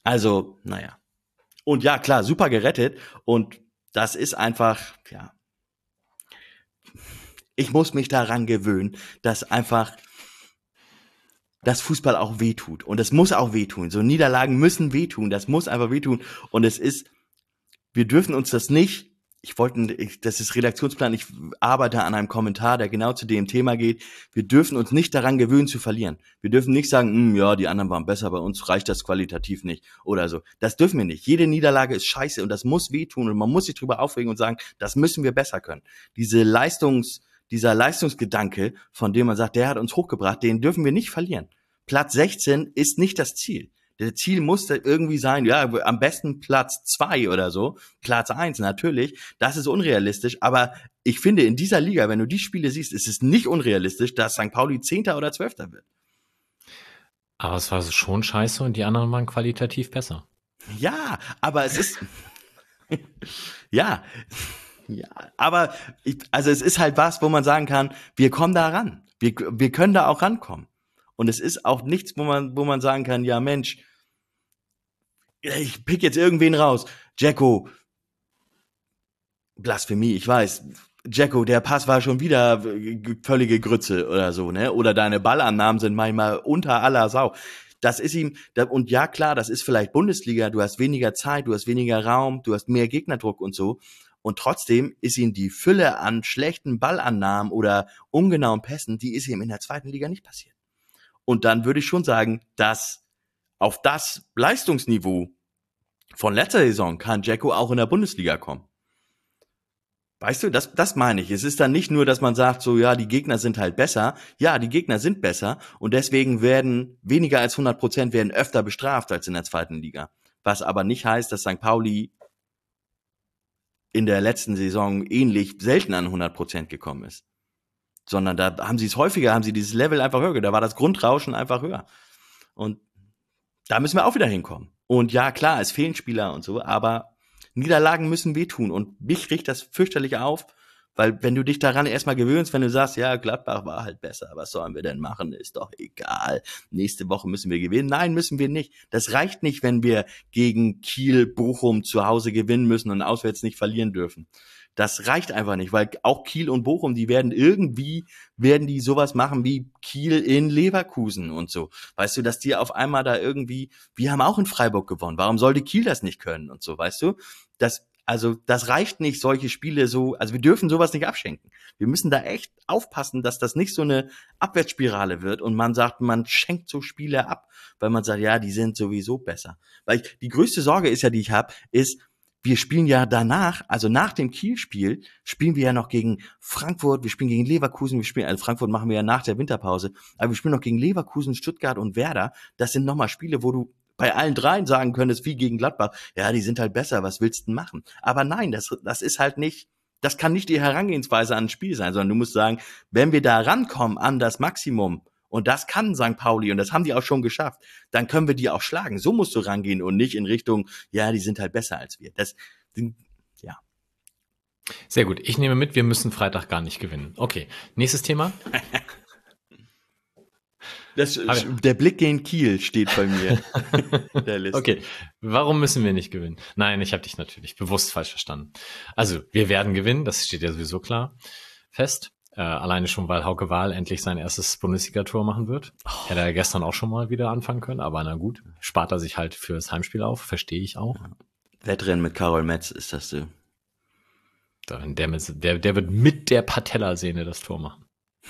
Also, naja. Und ja, klar, super gerettet. Und das ist einfach, ja, ich muss mich daran gewöhnen, dass einfach das Fußball auch wehtut. Und es muss auch wehtun. So Niederlagen müssen wehtun. Das muss einfach wehtun. Und es ist, wir dürfen uns das nicht, das ist Redaktionsplan, ich arbeite an einem Kommentar, der genau zu dem Thema geht. Wir dürfen uns nicht daran gewöhnen zu verlieren. Wir dürfen nicht sagen, ja, die anderen waren besser, bei uns reicht das qualitativ nicht oder so. Das dürfen wir nicht. Jede Niederlage ist scheiße und das muss wehtun und man muss sich drüber aufregen und sagen, das müssen wir besser können. Dieser Leistungsgedanke, von dem man sagt, der hat uns hochgebracht, den dürfen wir nicht verlieren. Platz 16 ist nicht das Ziel. Der Ziel muss irgendwie sein, ja, am besten Platz 2 oder so. Platz 1 natürlich. Das ist unrealistisch. Aber ich finde, in dieser Liga, wenn du die Spiele siehst, ist es nicht unrealistisch, dass St. Pauli 10. oder 12. wird. Aber es war schon scheiße und die anderen waren qualitativ besser. Ja, aber es ist, ja, aber also es ist halt was, wo man sagen kann, wir kommen da ran. Wir können da auch rankommen. Und es ist auch nichts, wo man sagen kann, ja Mensch, ich pick jetzt irgendwen raus. Dzeko, Blasphemie, ich weiß. Dzeko, der Pass war schon wieder völlige Grütze oder so, ne? Oder deine Ballannahmen sind manchmal unter aller Sau. Das ist ihm, und ja klar, das ist vielleicht Bundesliga, du hast weniger Zeit, du hast weniger Raum, du hast mehr Gegnerdruck und so. Und trotzdem ist ihm die Fülle an schlechten Ballannahmen oder ungenauen Pässen, die ist ihm in der zweiten Liga nicht passiert. Und dann würde ich schon sagen, dass auf das Leistungsniveau von letzter Saison kann Dzeko auch in der Bundesliga kommen. Weißt du, das meine ich. Es ist dann nicht nur, dass man sagt, so, ja, die Gegner sind halt besser. Ja, die Gegner sind besser und deswegen werden weniger als 100% werden öfter bestraft als in der zweiten Liga. Was aber nicht heißt, dass St. Pauli in der letzten Saison ähnlich selten an 100% gekommen ist. Sondern da haben sie es häufiger, haben sie dieses Level einfach höher. Da war das Grundrauschen einfach höher. Und da müssen wir auch wieder hinkommen. Und ja, klar, es fehlen Spieler und so, aber Niederlagen müssen wehtun. Und mich riecht das fürchterlich auf, weil wenn du dich daran erstmal gewöhnst, wenn du sagst, ja, Gladbach war halt besser, was sollen wir denn machen, ist doch egal. Nächste Woche müssen wir gewinnen. Nein, müssen wir nicht. Das reicht nicht, wenn wir gegen Kiel, Bochum zu Hause gewinnen müssen und auswärts nicht verlieren dürfen. Das reicht einfach nicht, weil auch Kiel und Bochum, die werden die sowas machen wie Kiel in Leverkusen und so. Weißt du, dass die auf einmal da irgendwie, wir haben auch in Freiburg gewonnen. Warum sollte Kiel das nicht können und so, weißt du? Das reicht nicht, solche Spiele so, also wir dürfen sowas nicht abschenken. Wir müssen da echt aufpassen, dass das nicht so eine Abwärtsspirale wird und man sagt, man schenkt so Spiele ab, weil man sagt, ja, die sind sowieso besser. Weil die größte Sorge ist ja, die ich habe, ist, wir spielen ja danach, also nach dem Kiel-Spiel, spielen wir ja noch gegen Frankfurt, wir spielen gegen Leverkusen, also Frankfurt machen wir ja nach der Winterpause, aber wir spielen noch gegen Leverkusen, Stuttgart und Werder. Das sind nochmal Spiele, wo du bei allen dreien sagen könntest, wie gegen Gladbach, ja, die sind halt besser, was willst du denn machen? Aber nein, das ist halt nicht, das kann nicht die Herangehensweise an ein Spiel sein, sondern du musst sagen, wenn wir da rankommen an das Maximum, und das kann St. Pauli und das haben die auch schon geschafft, dann können wir die auch schlagen. So musst du rangehen und nicht in Richtung, ja, die sind halt besser als wir. Ja. Sehr gut. Ich nehme mit, wir müssen Freitag gar nicht gewinnen. Okay, nächstes Thema. Der Blick gegen Kiel steht bei mir. Der Liste. Okay, warum müssen wir nicht gewinnen? Nein, ich habe dich natürlich bewusst falsch verstanden. Also, wir werden gewinnen, das steht ja sowieso klar fest. Alleine schon, weil Hauke Wahl endlich sein erstes Bundesliga-Tor machen wird. Hätte er gestern auch schon mal wieder anfangen können, aber na gut, spart er sich halt fürs Heimspiel auf, verstehe ich auch. Wettrennen mit Karol Metz ist das so. Der wird mit der Patellasehne das Tor machen.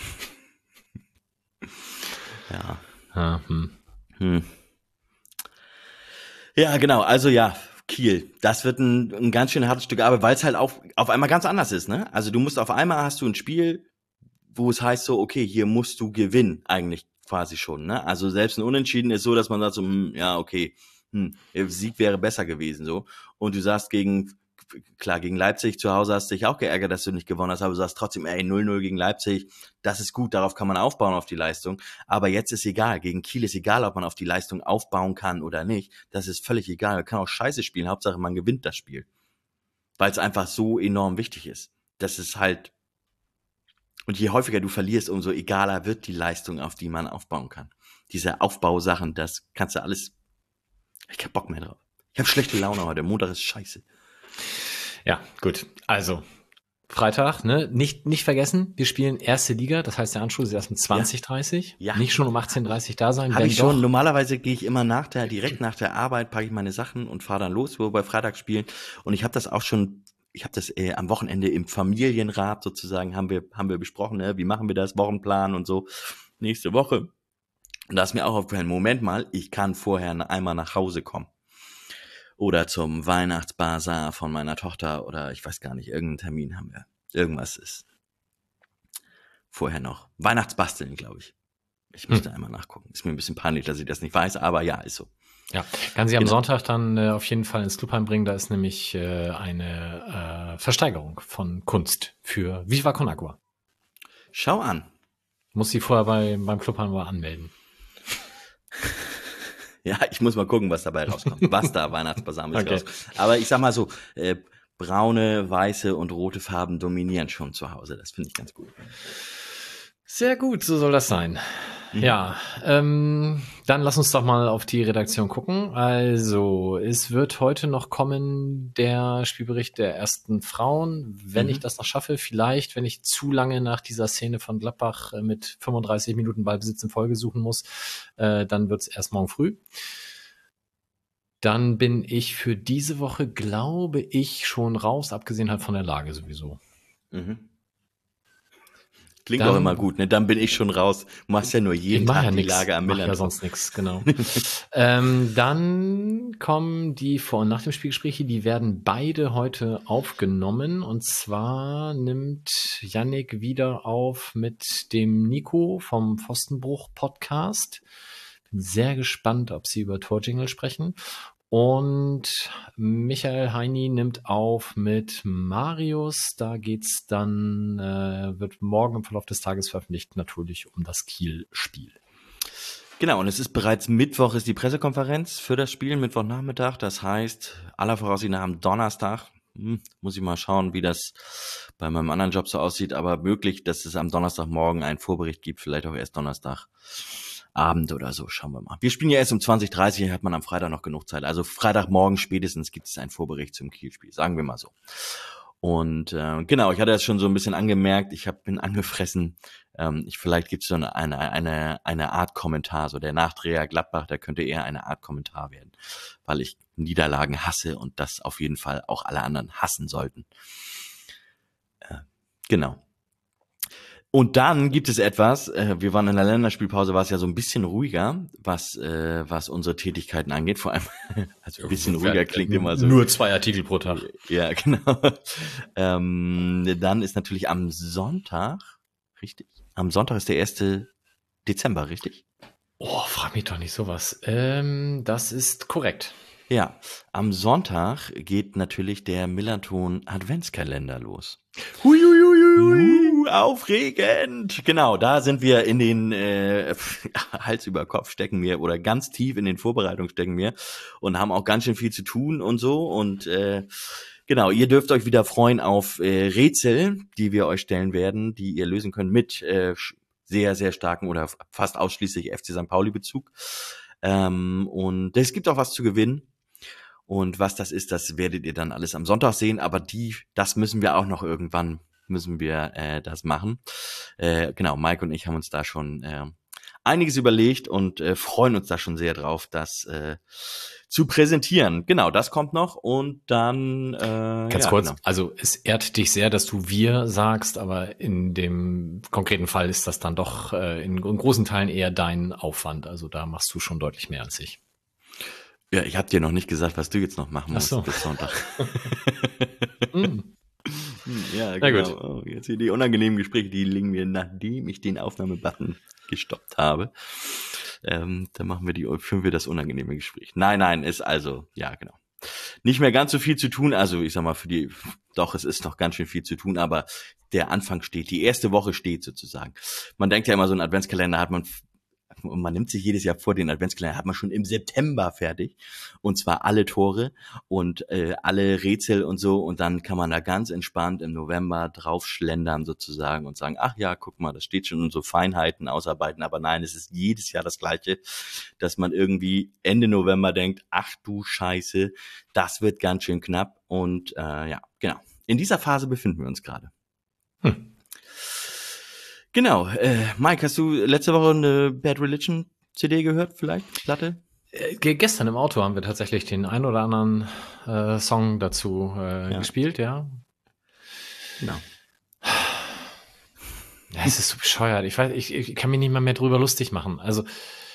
Ja. Ja, genau, also ja, Kiel, das wird ein ganz schön hartes Stück Arbeit, weil es halt auf einmal ganz anders ist, ne? Also du musst auf einmal hast du ein Spiel, wo es heißt so, okay, hier musst du gewinnen, eigentlich quasi schon, ne? Also selbst ein Unentschieden ist so, dass man sagt so, ja, okay, der Sieg wäre besser gewesen, so. Und du sagst gegen Leipzig zu Hause hast du dich auch geärgert, dass du nicht gewonnen hast, aber du sagst trotzdem, 0-0 gegen Leipzig, das ist gut, darauf kann man aufbauen, auf die Leistung. Aber jetzt ist egal, gegen Kiel ist egal, ob man auf die Leistung aufbauen kann oder nicht. Das ist völlig egal, man kann auch scheiße spielen, Hauptsache man gewinnt das Spiel. Weil es einfach so enorm wichtig ist. Das ist halt, und je häufiger du verlierst, umso egaler wird die Leistung, auf die man aufbauen kann. Diese Aufbausachen, das kannst du alles, Ich hab Bock mehr drauf. Ich habe schlechte Laune heute. Montag ist scheiße. Ja, gut. Also, Freitag, ne? Nicht vergessen, wir spielen erste Liga, das heißt, der Anschluss ist erst um 20:30. Ja. Nicht schon um 18:30 da sein. Habe wenn ich schon. doch- Normalerweise gehe ich immer direkt nach der Arbeit, packe ich meine Sachen und fahre dann los, wo wir bei Freitag spielen. Und ich habe das auch schon, am Wochenende im Familienrat sozusagen, haben wir besprochen, ne? Wie machen wir das, Wochenplan und so, nächste Woche. Und da ist mir auch aufgefallen, Moment mal, ich kann vorher einmal nach Hause kommen. Oder zum Weihnachtsbasar von meiner Tochter oder ich weiß gar nicht, irgendeinen Termin haben wir. Irgendwas ist vorher noch. Weihnachtsbasteln, glaube ich. Ich müsste einmal nachgucken. Ist mir ein bisschen peinlich, dass ich das nicht weiß, aber ja, ist so. Ja, kann sie am Genau. Sonntag dann auf jeden Fall ins Clubheim bringen. Da ist nämlich eine Versteigerung von Kunst für Viva Con Agua. Schau an. Muss sie vorher beim Clubheim mal anmelden. Ja, ich muss mal gucken, was dabei rauskommt. Was da Weihnachtsbasamäßig Okay. rauskommt. Aber ich sag mal so, braune, weiße und rote Farben dominieren schon zu Hause. Das finde ich ganz gut. Sehr gut, so soll das sein. Ja, dann lass uns doch mal auf die Redaktion gucken. Also, es wird heute noch kommen der Spielbericht der ersten Frauen, wenn ich das noch schaffe. Vielleicht, wenn ich zu lange nach dieser Szene von Gladbach mit 35 Minuten Ballbesitz in Folge suchen muss, dann wird's erst morgen früh. Dann bin ich für diese Woche, glaube ich, schon raus, abgesehen halt von der Lage sowieso. Mhm. Klingt Dann- auch immer gut, ne? Dann bin ich schon raus. Machst ja nur jeden mach Tag ja die nix. Lage am Mach Millern. ja sonst nichts, genau. Dann kommen die Vor- und Nach dem Spielgespräche, die werden beide heute aufgenommen. Und zwar nimmt Yannick wieder auf mit dem Nico vom Pfostenbruch Podcast. Bin sehr gespannt, ob sie über Torjingle sprechen. Und Michael Heini nimmt auf mit Marius. Da geht's dann, wird morgen im Verlauf des Tages veröffentlicht, natürlich um das Kiel-Spiel. Genau, und es ist bereits Mittwoch ist die Pressekonferenz für das Spiel, Mittwochnachmittag. Das heißt, aller Voraussicht nach am Donnerstag. Muss ich mal schauen, wie das bei meinem anderen Job so aussieht, aber möglich, dass es am Donnerstagmorgen einen Vorbericht gibt, vielleicht auch erst Donnerstagabend oder so, schauen wir mal. Wir spielen ja erst um 20:30, hat man am Freitag noch genug Zeit. Also Freitagmorgen spätestens gibt es einen Vorbericht zum Kielspiel, sagen wir mal so. Und genau, ich hatte das schon so ein bisschen angemerkt, bin angefressen. Vielleicht gibt es so eine Art Kommentar, so der Nachdreher Gladbach, der könnte eher eine Art Kommentar werden, weil ich Niederlagen hasse und das auf jeden Fall auch alle anderen hassen sollten. Genau. Und dann gibt es etwas, wir waren in der Länderspielpause, war es ja so ein bisschen ruhiger, was unsere Tätigkeiten angeht, vor allem, also ein bisschen ruhiger klingt immer so. Nur 2 Artikel pro Tag. Ja, genau. Dann ist natürlich am Sonntag, richtig? Am Sonntag ist der 1. Dezember, richtig? Oh, frag mich doch nicht sowas. Das ist korrekt. Ja, am Sonntag geht natürlich der Millanton Adventskalender los. Aufregend! Genau, da sind wir in den Hals über Kopf stecken wir oder ganz tief in den Vorbereitungen stecken wir und haben auch ganz schön viel zu tun und so und genau, ihr dürft euch wieder freuen auf Rätsel, die wir euch stellen werden, die ihr lösen könnt mit sehr, sehr starken oder fast ausschließlich FC St. Pauli Bezug. Und es gibt auch was zu gewinnen. Und was das ist, das werdet ihr dann alles am Sonntag sehen. Aber das müssen wir auch noch irgendwann, das machen. Genau, Mike und ich haben uns da schon einiges überlegt und freuen uns da schon sehr drauf, das zu präsentieren. Genau, das kommt noch und dann Ganz ja, kurz, genau. also es ehrt dich sehr, dass du wir sagst, aber in dem konkreten Fall ist das dann doch in großen Teilen eher dein Aufwand. Also da machst du schon deutlich mehr als ich. Ja, ich habe dir noch nicht gesagt, was du jetzt noch machen musst Ach so. bis Sonntag. Ja, Na genau. gut. Oh, jetzt hier die unangenehmen Gespräche, die liegen mir, nachdem ich den Aufnahmebutton gestoppt habe. Dann führen wir das unangenehme Gespräch. Nein, ist also, ja, genau. Nicht mehr ganz so viel zu tun, also ich sag mal, doch, es ist noch ganz schön viel zu tun, aber der Anfang steht, die erste Woche steht sozusagen. Man denkt ja immer, so ein Adventskalender hat man und man nimmt sich jedes Jahr vor, den Adventskalender hat man schon im September fertig. Und zwar alle Tore und alle Rätsel und so. Und dann kann man da ganz entspannt im November draufschlendern sozusagen und sagen, ach ja, guck mal, das steht schon, und so Feinheiten ausarbeiten. Aber nein, es ist jedes Jahr das Gleiche, dass man irgendwie Ende November denkt, ach du Scheiße, das wird ganz schön knapp. Und ja, genau. In dieser Phase befinden wir uns gerade. Genau. Mike, hast du letzte Woche eine Bad Religion CD gehört vielleicht? Platte? Gestern im Auto haben wir tatsächlich den ein oder anderen Song dazu gespielt, ja. Genau. Ja, es ist so bescheuert. Ich weiß, ich kann mich nicht mal mehr drüber lustig machen. Also,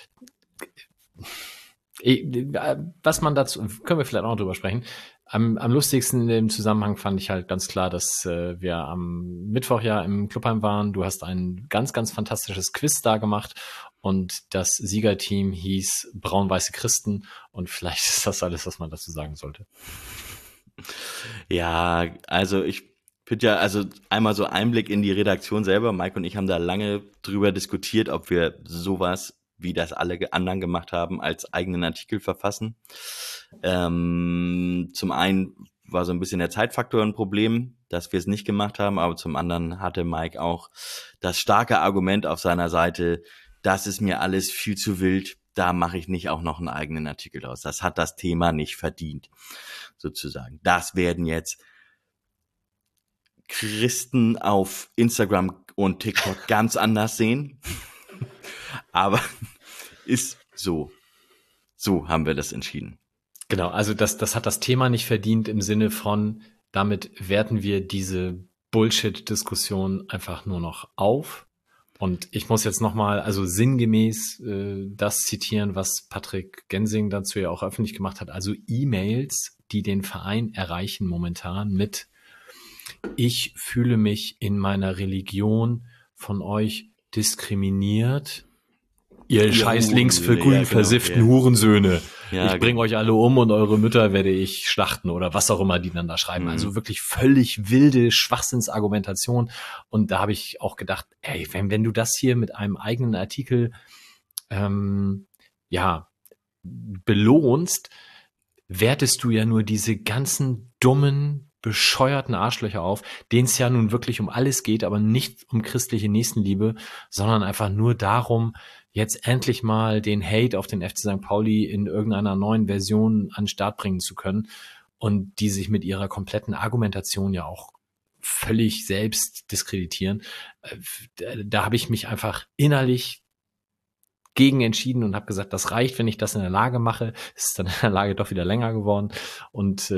was man dazu, können wir vielleicht auch noch drüber sprechen. Am lustigsten in dem Zusammenhang fand ich halt ganz klar, dass wir am Mittwoch ja im Clubheim waren. Du hast ein ganz, ganz fantastisches Quiz da gemacht und das Siegerteam hieß Braun-Weiße Christen und vielleicht ist das alles, was man dazu sagen sollte. Ja, also ich finde ja, also einmal so Einblick in die Redaktion selber. Mike und ich haben da lange drüber diskutiert, ob wir sowas, wie das alle anderen gemacht haben, als eigenen Artikel verfassen. Zum einen war so ein bisschen der Zeitfaktor ein Problem, dass wir es nicht gemacht haben, aber zum anderen hatte Mike auch das starke Argument auf seiner Seite, das ist mir alles viel zu wild, da mache ich nicht auch noch einen eigenen Artikel draus. Das hat das Thema nicht verdient, sozusagen. Das werden jetzt Christen auf Instagram und TikTok ganz anders sehen. Aber ist so. So haben wir das entschieden. Genau, also das hat das Thema nicht verdient im Sinne von, damit werten wir diese Bullshit-Diskussion einfach nur noch auf. Und ich muss jetzt nochmal, also sinngemäß das zitieren, was Patrick Gensing dazu ja auch öffentlich gemacht hat. Also E-Mails, die den Verein erreichen momentan mit: Ich fühle mich in meiner Religion von euch diskriminiert. Ihr scheiß links für grün versifften Hurensöhne. Ja, ich bringe euch alle um und eure Mütter werde ich schlachten oder was auch immer die dann da schreiben. Also wirklich völlig wilde Schwachsinnsargumentation. Und da habe ich auch gedacht, ey, wenn du das hier mit einem eigenen Artikel belohnst, wertest du ja nur diese ganzen dummen, bescheuerten Arschlöcher auf, denen es ja nun wirklich um alles geht, aber nicht um christliche Nächstenliebe, sondern einfach nur darum, jetzt endlich mal den Hate auf den FC St. Pauli in irgendeiner neuen Version an den Start bringen zu können und die sich mit ihrer kompletten Argumentation ja auch völlig selbst diskreditieren. Da habe ich mich einfach innerlich gegen entschieden und habe gesagt, das reicht, wenn ich das in der Lage mache. Es ist dann in der Lage doch wieder länger geworden. Und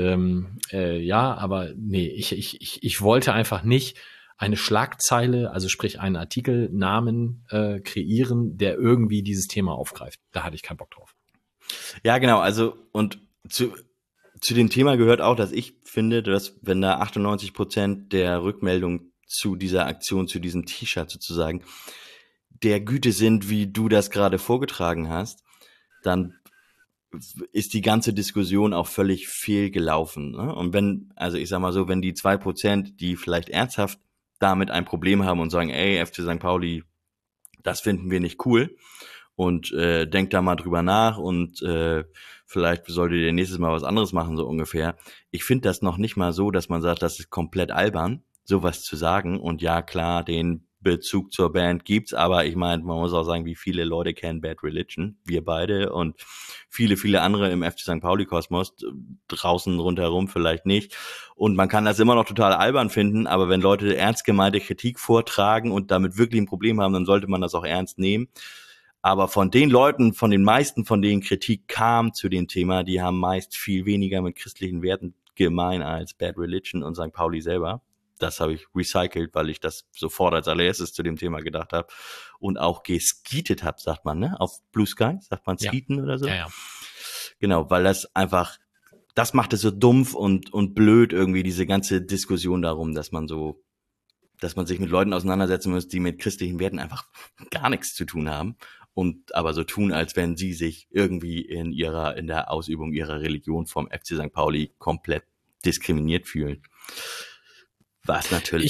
aber nee, ich wollte einfach nicht eine Schlagzeile, also sprich einen Artikelnamen kreieren, der irgendwie dieses Thema aufgreift. Da hatte ich keinen Bock drauf. Ja, genau. Also und zu dem Thema gehört auch, dass ich finde, dass wenn da 98% der Rückmeldung zu dieser Aktion, zu diesem T-Shirt sozusagen, der Güte sind, wie du das gerade vorgetragen hast, dann ist die ganze Diskussion auch völlig fehlgelaufen. Ne? Und wenn, also ich sag mal so, wenn die 2%, die vielleicht ernsthaft damit ein Problem haben und sagen, ey, FC St. Pauli, das finden wir nicht cool und denkt da mal drüber nach und vielleicht solltet ihr nächstes Mal was anderes machen, so ungefähr. Ich finde das noch nicht mal so, dass man sagt, das ist komplett albern, sowas zu sagen. Und ja, klar, den Bezug zur Band gibt's, aber ich meine, man muss auch sagen, wie viele Leute kennen Bad Religion, wir beide und viele, viele andere im FC St. Pauli-Kosmos, draußen rundherum vielleicht nicht. Und man kann das immer noch total albern finden, aber wenn Leute ernst gemeinte Kritik vortragen und damit wirklich ein Problem haben, dann sollte man das auch ernst nehmen. Aber von den Leuten, von den meisten, von denen Kritik kam zu dem Thema, die haben meist viel weniger mit christlichen Werten gemein als Bad Religion und St. Pauli selber. Das habe ich recycelt, weil ich das sofort als allererstes zu dem Thema gedacht habe und auch geskeetet habe, sagt man, ne? Auf Blue Sky, sagt man Skeeten oder so? Ja. Genau, weil das einfach, das macht es so dumpf und blöd irgendwie, diese ganze Diskussion darum, dass man sich mit Leuten auseinandersetzen muss, die mit christlichen Werten einfach gar nichts zu tun haben und aber so tun, als wenn sie sich irgendwie in der Ausübung ihrer Religion vom FC St. Pauli komplett diskriminiert fühlen. Was natürlich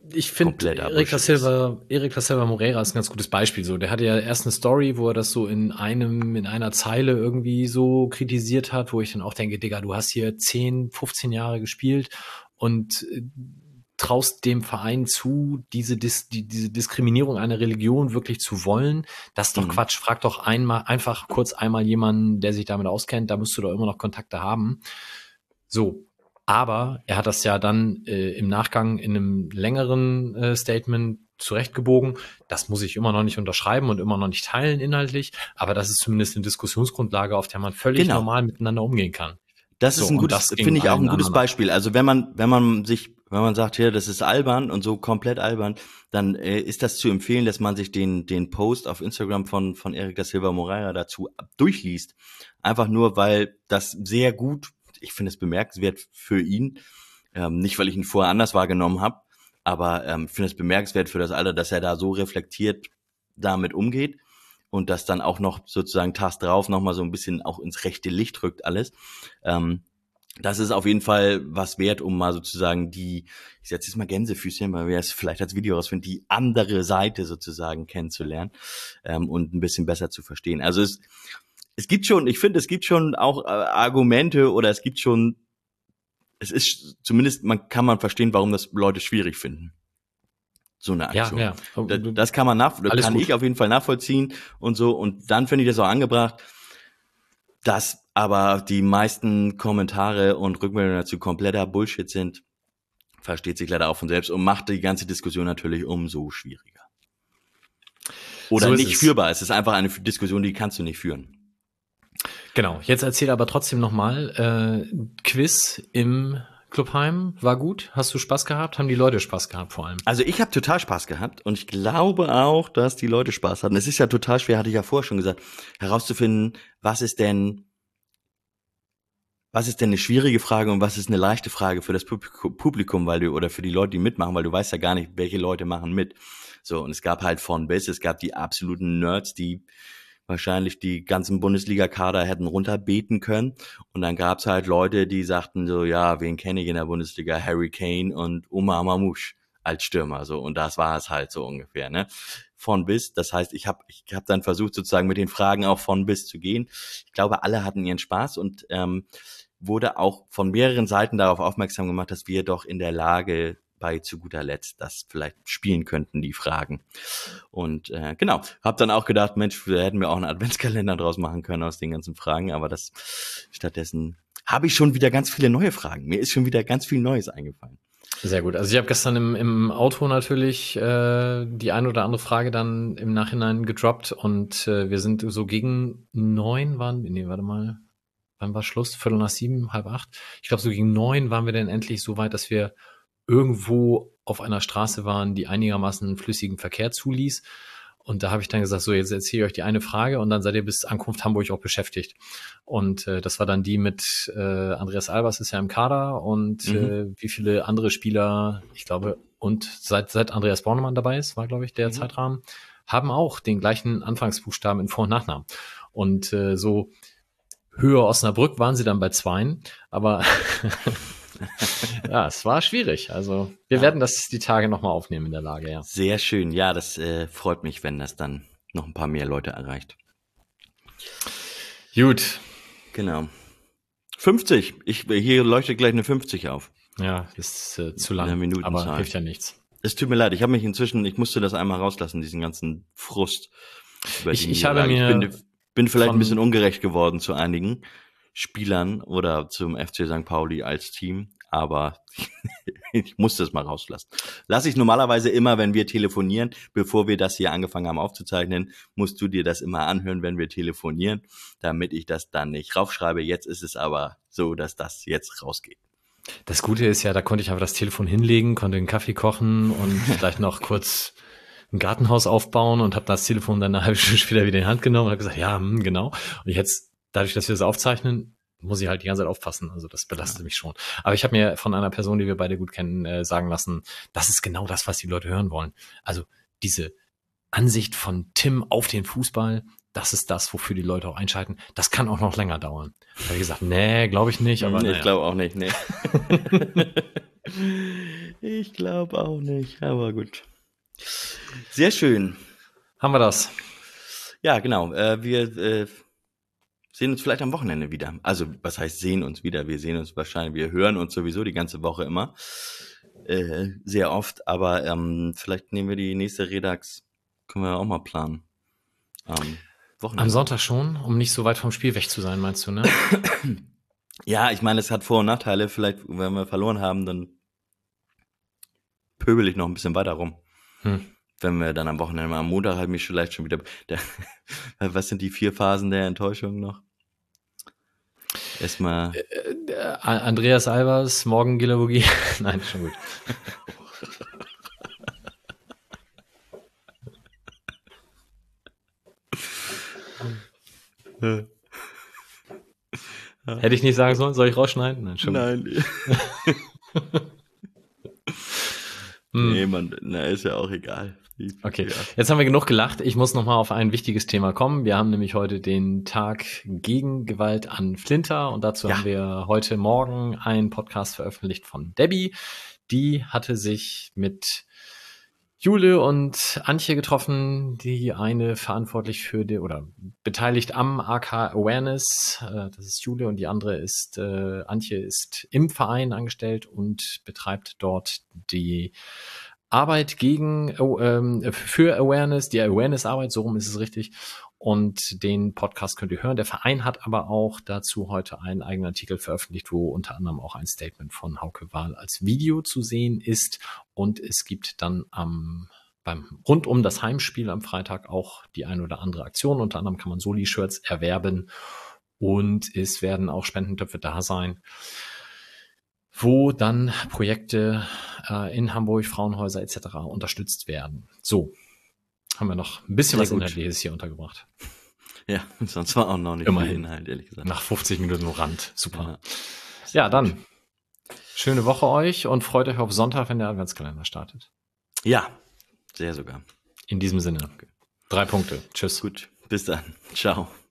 Ich finde, Erik da Silva Moreira ist ein ganz gutes Beispiel. So, der hatte ja erst eine Story, wo er das so in einer Zeile irgendwie so kritisiert hat, wo ich dann auch denke, Digga, du hast hier 10, 15 Jahre gespielt und traust dem Verein zu, diese Diskriminierung einer Religion wirklich zu wollen. Das ist doch Quatsch. Frag doch einfach kurz einmal jemanden, der sich damit auskennt. Da musst du doch immer noch Kontakte haben. So. Aber er hat das ja dann im Nachgang in einem längeren Statement zurechtgebogen. Das muss ich immer noch nicht unterschreiben und immer noch nicht teilen inhaltlich. Aber das ist zumindest eine Diskussionsgrundlage, auf der man völlig normal miteinander umgehen kann. Das ist ein gutes, finde ich auch ein gutes Beispiel. Also wenn man sagt, ja, das ist albern und so komplett albern, dann ist das zu empfehlen, dass man sich den Post auf Instagram von Erik da Silva Moreira dazu durchliest. Einfach nur, weil das sehr gut, ich finde es bemerkenswert für ihn, nicht weil ich ihn vorher anders wahrgenommen habe, aber ich finde es bemerkenswert für das Alter, dass er da so reflektiert damit umgeht und das dann auch noch sozusagen Tags drauf nochmal so ein bisschen auch ins rechte Licht rückt alles. Das ist auf jeden Fall was wert, um mal sozusagen ich setze jetzt mal Gänsefüßchen, weil wir es vielleicht als Video rausfinden, die andere Seite sozusagen kennenzulernen und ein bisschen besser zu verstehen. Also es gibt schon auch Argumente oder es ist zumindest, kann man verstehen, warum das Leute schwierig finden. So eine Aktion. Ja. Das kann ich auf jeden Fall nachvollziehen und so. Und dann finde ich das auch angebracht, dass aber die meisten Kommentare und Rückmeldungen dazu kompletter Bullshit sind, versteht sich leider auch von selbst und macht die ganze Diskussion natürlich umso schwieriger. Oder so nicht führbar. Es ist einfach eine Diskussion, die kannst du nicht führen. Genau, jetzt erzähl aber trotzdem nochmal, Quiz im Clubheim war gut? Hast du Spaß gehabt? Haben die Leute Spaß gehabt vor allem? Also ich habe total Spaß gehabt und ich glaube auch, dass die Leute Spaß hatten. Es ist ja total schwer, hatte ich ja vorher schon gesagt, herauszufinden, was ist denn eine schwierige Frage und was ist eine leichte Frage für das Publikum, oder für die Leute, die mitmachen, weil du weißt ja gar nicht, welche Leute machen mit. So, und es gab halt von bis, es gab die absoluten Nerds, die wahrscheinlich die ganzen Bundesliga-Kader hätten runterbeten können. Und dann gab's halt Leute, die sagten so, ja, wen kenne ich in der Bundesliga? Harry Kane und Omar Mamouche als Stürmer. So, und das war es halt so ungefähr, ne? Von bis. Das heißt, ich hab dann versucht, sozusagen mit den Fragen auch von bis zu gehen. Ich glaube, alle hatten ihren Spaß und wurde auch von mehreren Seiten darauf aufmerksam gemacht, dass wir doch in der Lage bei zu guter Letzt das vielleicht spielen könnten, die Fragen. Und genau, habe dann auch gedacht, Mensch, wir hätten wir auch einen Adventskalender draus machen können aus den ganzen Fragen, aber stattdessen habe ich schon wieder ganz viele neue Fragen. Mir ist schon wieder ganz viel Neues eingefallen. Sehr gut. Also ich habe gestern im Auto natürlich die ein oder andere Frage dann im Nachhinein gedroppt und wir sind so gegen 9 wann war Schluss? 7:15, 7:30? Ich glaube, so gegen 9 waren wir dann endlich so weit, dass wir irgendwo auf einer Straße waren, die einigermaßen flüssigen Verkehr zuließ. Und da habe ich dann gesagt, so, jetzt erzähle ich euch die eine Frage und dann seid ihr bis Ankunft Hamburg auch beschäftigt. Und das war dann die mit Andreas Albers ist ja im Kader und wie viele andere Spieler, ich glaube, und seit Andreas Bornemann dabei ist, war, glaube ich, der Zeitrahmen, haben auch den gleichen Anfangsbuchstaben in Vor- und Nachnamen. Und so Höhe Osnabrück waren sie dann bei 2, aber ja, es war schwierig. Also wir werden das die Tage nochmal aufnehmen in der Lage, ja. Sehr schön. Ja, das freut mich, wenn das dann noch ein paar mehr Leute erreicht. Gut. Genau. 50. Hier leuchtet gleich eine 50 auf. Ja, ist zu lang, aber hilft ja nichts. Es tut mir leid, ich musste das einmal rauslassen, diesen ganzen Frust. Ich bin vielleicht ein bisschen ungerecht geworden zu einigen Spielern oder zum FC St. Pauli als Team, aber ich muss das mal rauslassen. Lasse ich normalerweise immer, wenn wir telefonieren, bevor wir das hier angefangen haben aufzuzeichnen, musst du dir das immer anhören, wenn wir telefonieren, damit ich das dann nicht raufschreibe. Jetzt ist es aber so, dass das jetzt rausgeht. Das Gute ist ja, da konnte ich einfach das Telefon hinlegen, konnte einen Kaffee kochen und vielleicht noch kurz ein Gartenhaus aufbauen und habe das Telefon dann eine halbe Stunde später wieder in die Hand genommen und habe gesagt, ja, genau. Und jetzt, dadurch, dass wir das aufzeichnen, muss ich halt die ganze Zeit aufpassen. Also das belastet mich schon. Aber ich habe mir von einer Person, die wir beide gut kennen, sagen lassen, das ist genau das, was die Leute hören wollen. Also diese Ansicht von Tim auf den Fußball, das ist das, wofür die Leute auch einschalten. Das kann auch noch länger dauern. Da habe ich gesagt, nee, glaube ich nicht. Aber ich glaube auch nicht, nee. Ich glaube auch nicht, aber gut. Sehr schön. Haben wir das? Ja, genau. Wir sehen uns vielleicht am Wochenende wieder. Also, was heißt sehen uns wieder? Wir sehen uns wahrscheinlich, wir hören uns sowieso die ganze Woche immer. Sehr oft, aber vielleicht nehmen wir die nächste Redax, können wir auch mal planen. Wochenende. Am Sonntag schon, um nicht so weit vom Spiel weg zu sein, meinst du, ne? Ja, ich meine, es hat Vor- und Nachteile. Vielleicht, wenn wir verloren haben, dann pöbel ich noch ein bisschen weiter rum. Wenn wir dann am Wochenende mal am Montag halt mich vielleicht schon wieder. Was sind die 4 Phasen der Enttäuschung noch? Erstmal. Andreas Albers, Morgen Gilavogi. Nein, schon gut. Hätte ich nicht sagen sollen, soll ich rausschneiden? Nein, schon Nein. Nee, Mann, na, ist ja auch egal. Okay, jetzt haben wir genug gelacht. Ich muss nochmal auf ein wichtiges Thema kommen. Wir haben nämlich heute den Tag gegen Gewalt an Flinter und dazu haben wir heute Morgen einen Podcast veröffentlicht von Debbie. Die hatte sich mit Jule und Antje getroffen, die eine verantwortlich für oder beteiligt am AK Awareness. Das ist Jule und die andere ist, Antje ist im Verein angestellt und betreibt dort die Arbeit für Awareness, die Awareness-Arbeit, so rum ist es richtig. Und den Podcast könnt ihr hören. Der Verein hat aber auch dazu heute einen eigenen Artikel veröffentlicht, wo unter anderem auch ein Statement von Hauke Wahl als Video zu sehen ist. Und es gibt dann rund um das Heimspiel am Freitag auch die ein oder andere Aktion. Unter anderem kann man Soli-Shirts erwerben und es werden auch Spendentöpfe da sein, wo dann Projekte in Hamburg, Frauenhäuser etc. unterstützt werden. So, haben wir noch ein bisschen was Inhaltliches hier untergebracht. Ja, sonst war auch noch nicht viel Inhalt, ehrlich gesagt. Nach 50 Minuten Rand, super. Ja, dann, schöne Woche euch und freut euch auf Sonntag, wenn der Adventskalender startet. Ja, sehr sogar. In diesem Sinne, 3 Punkte. Tschüss. Gut, bis dann. Ciao.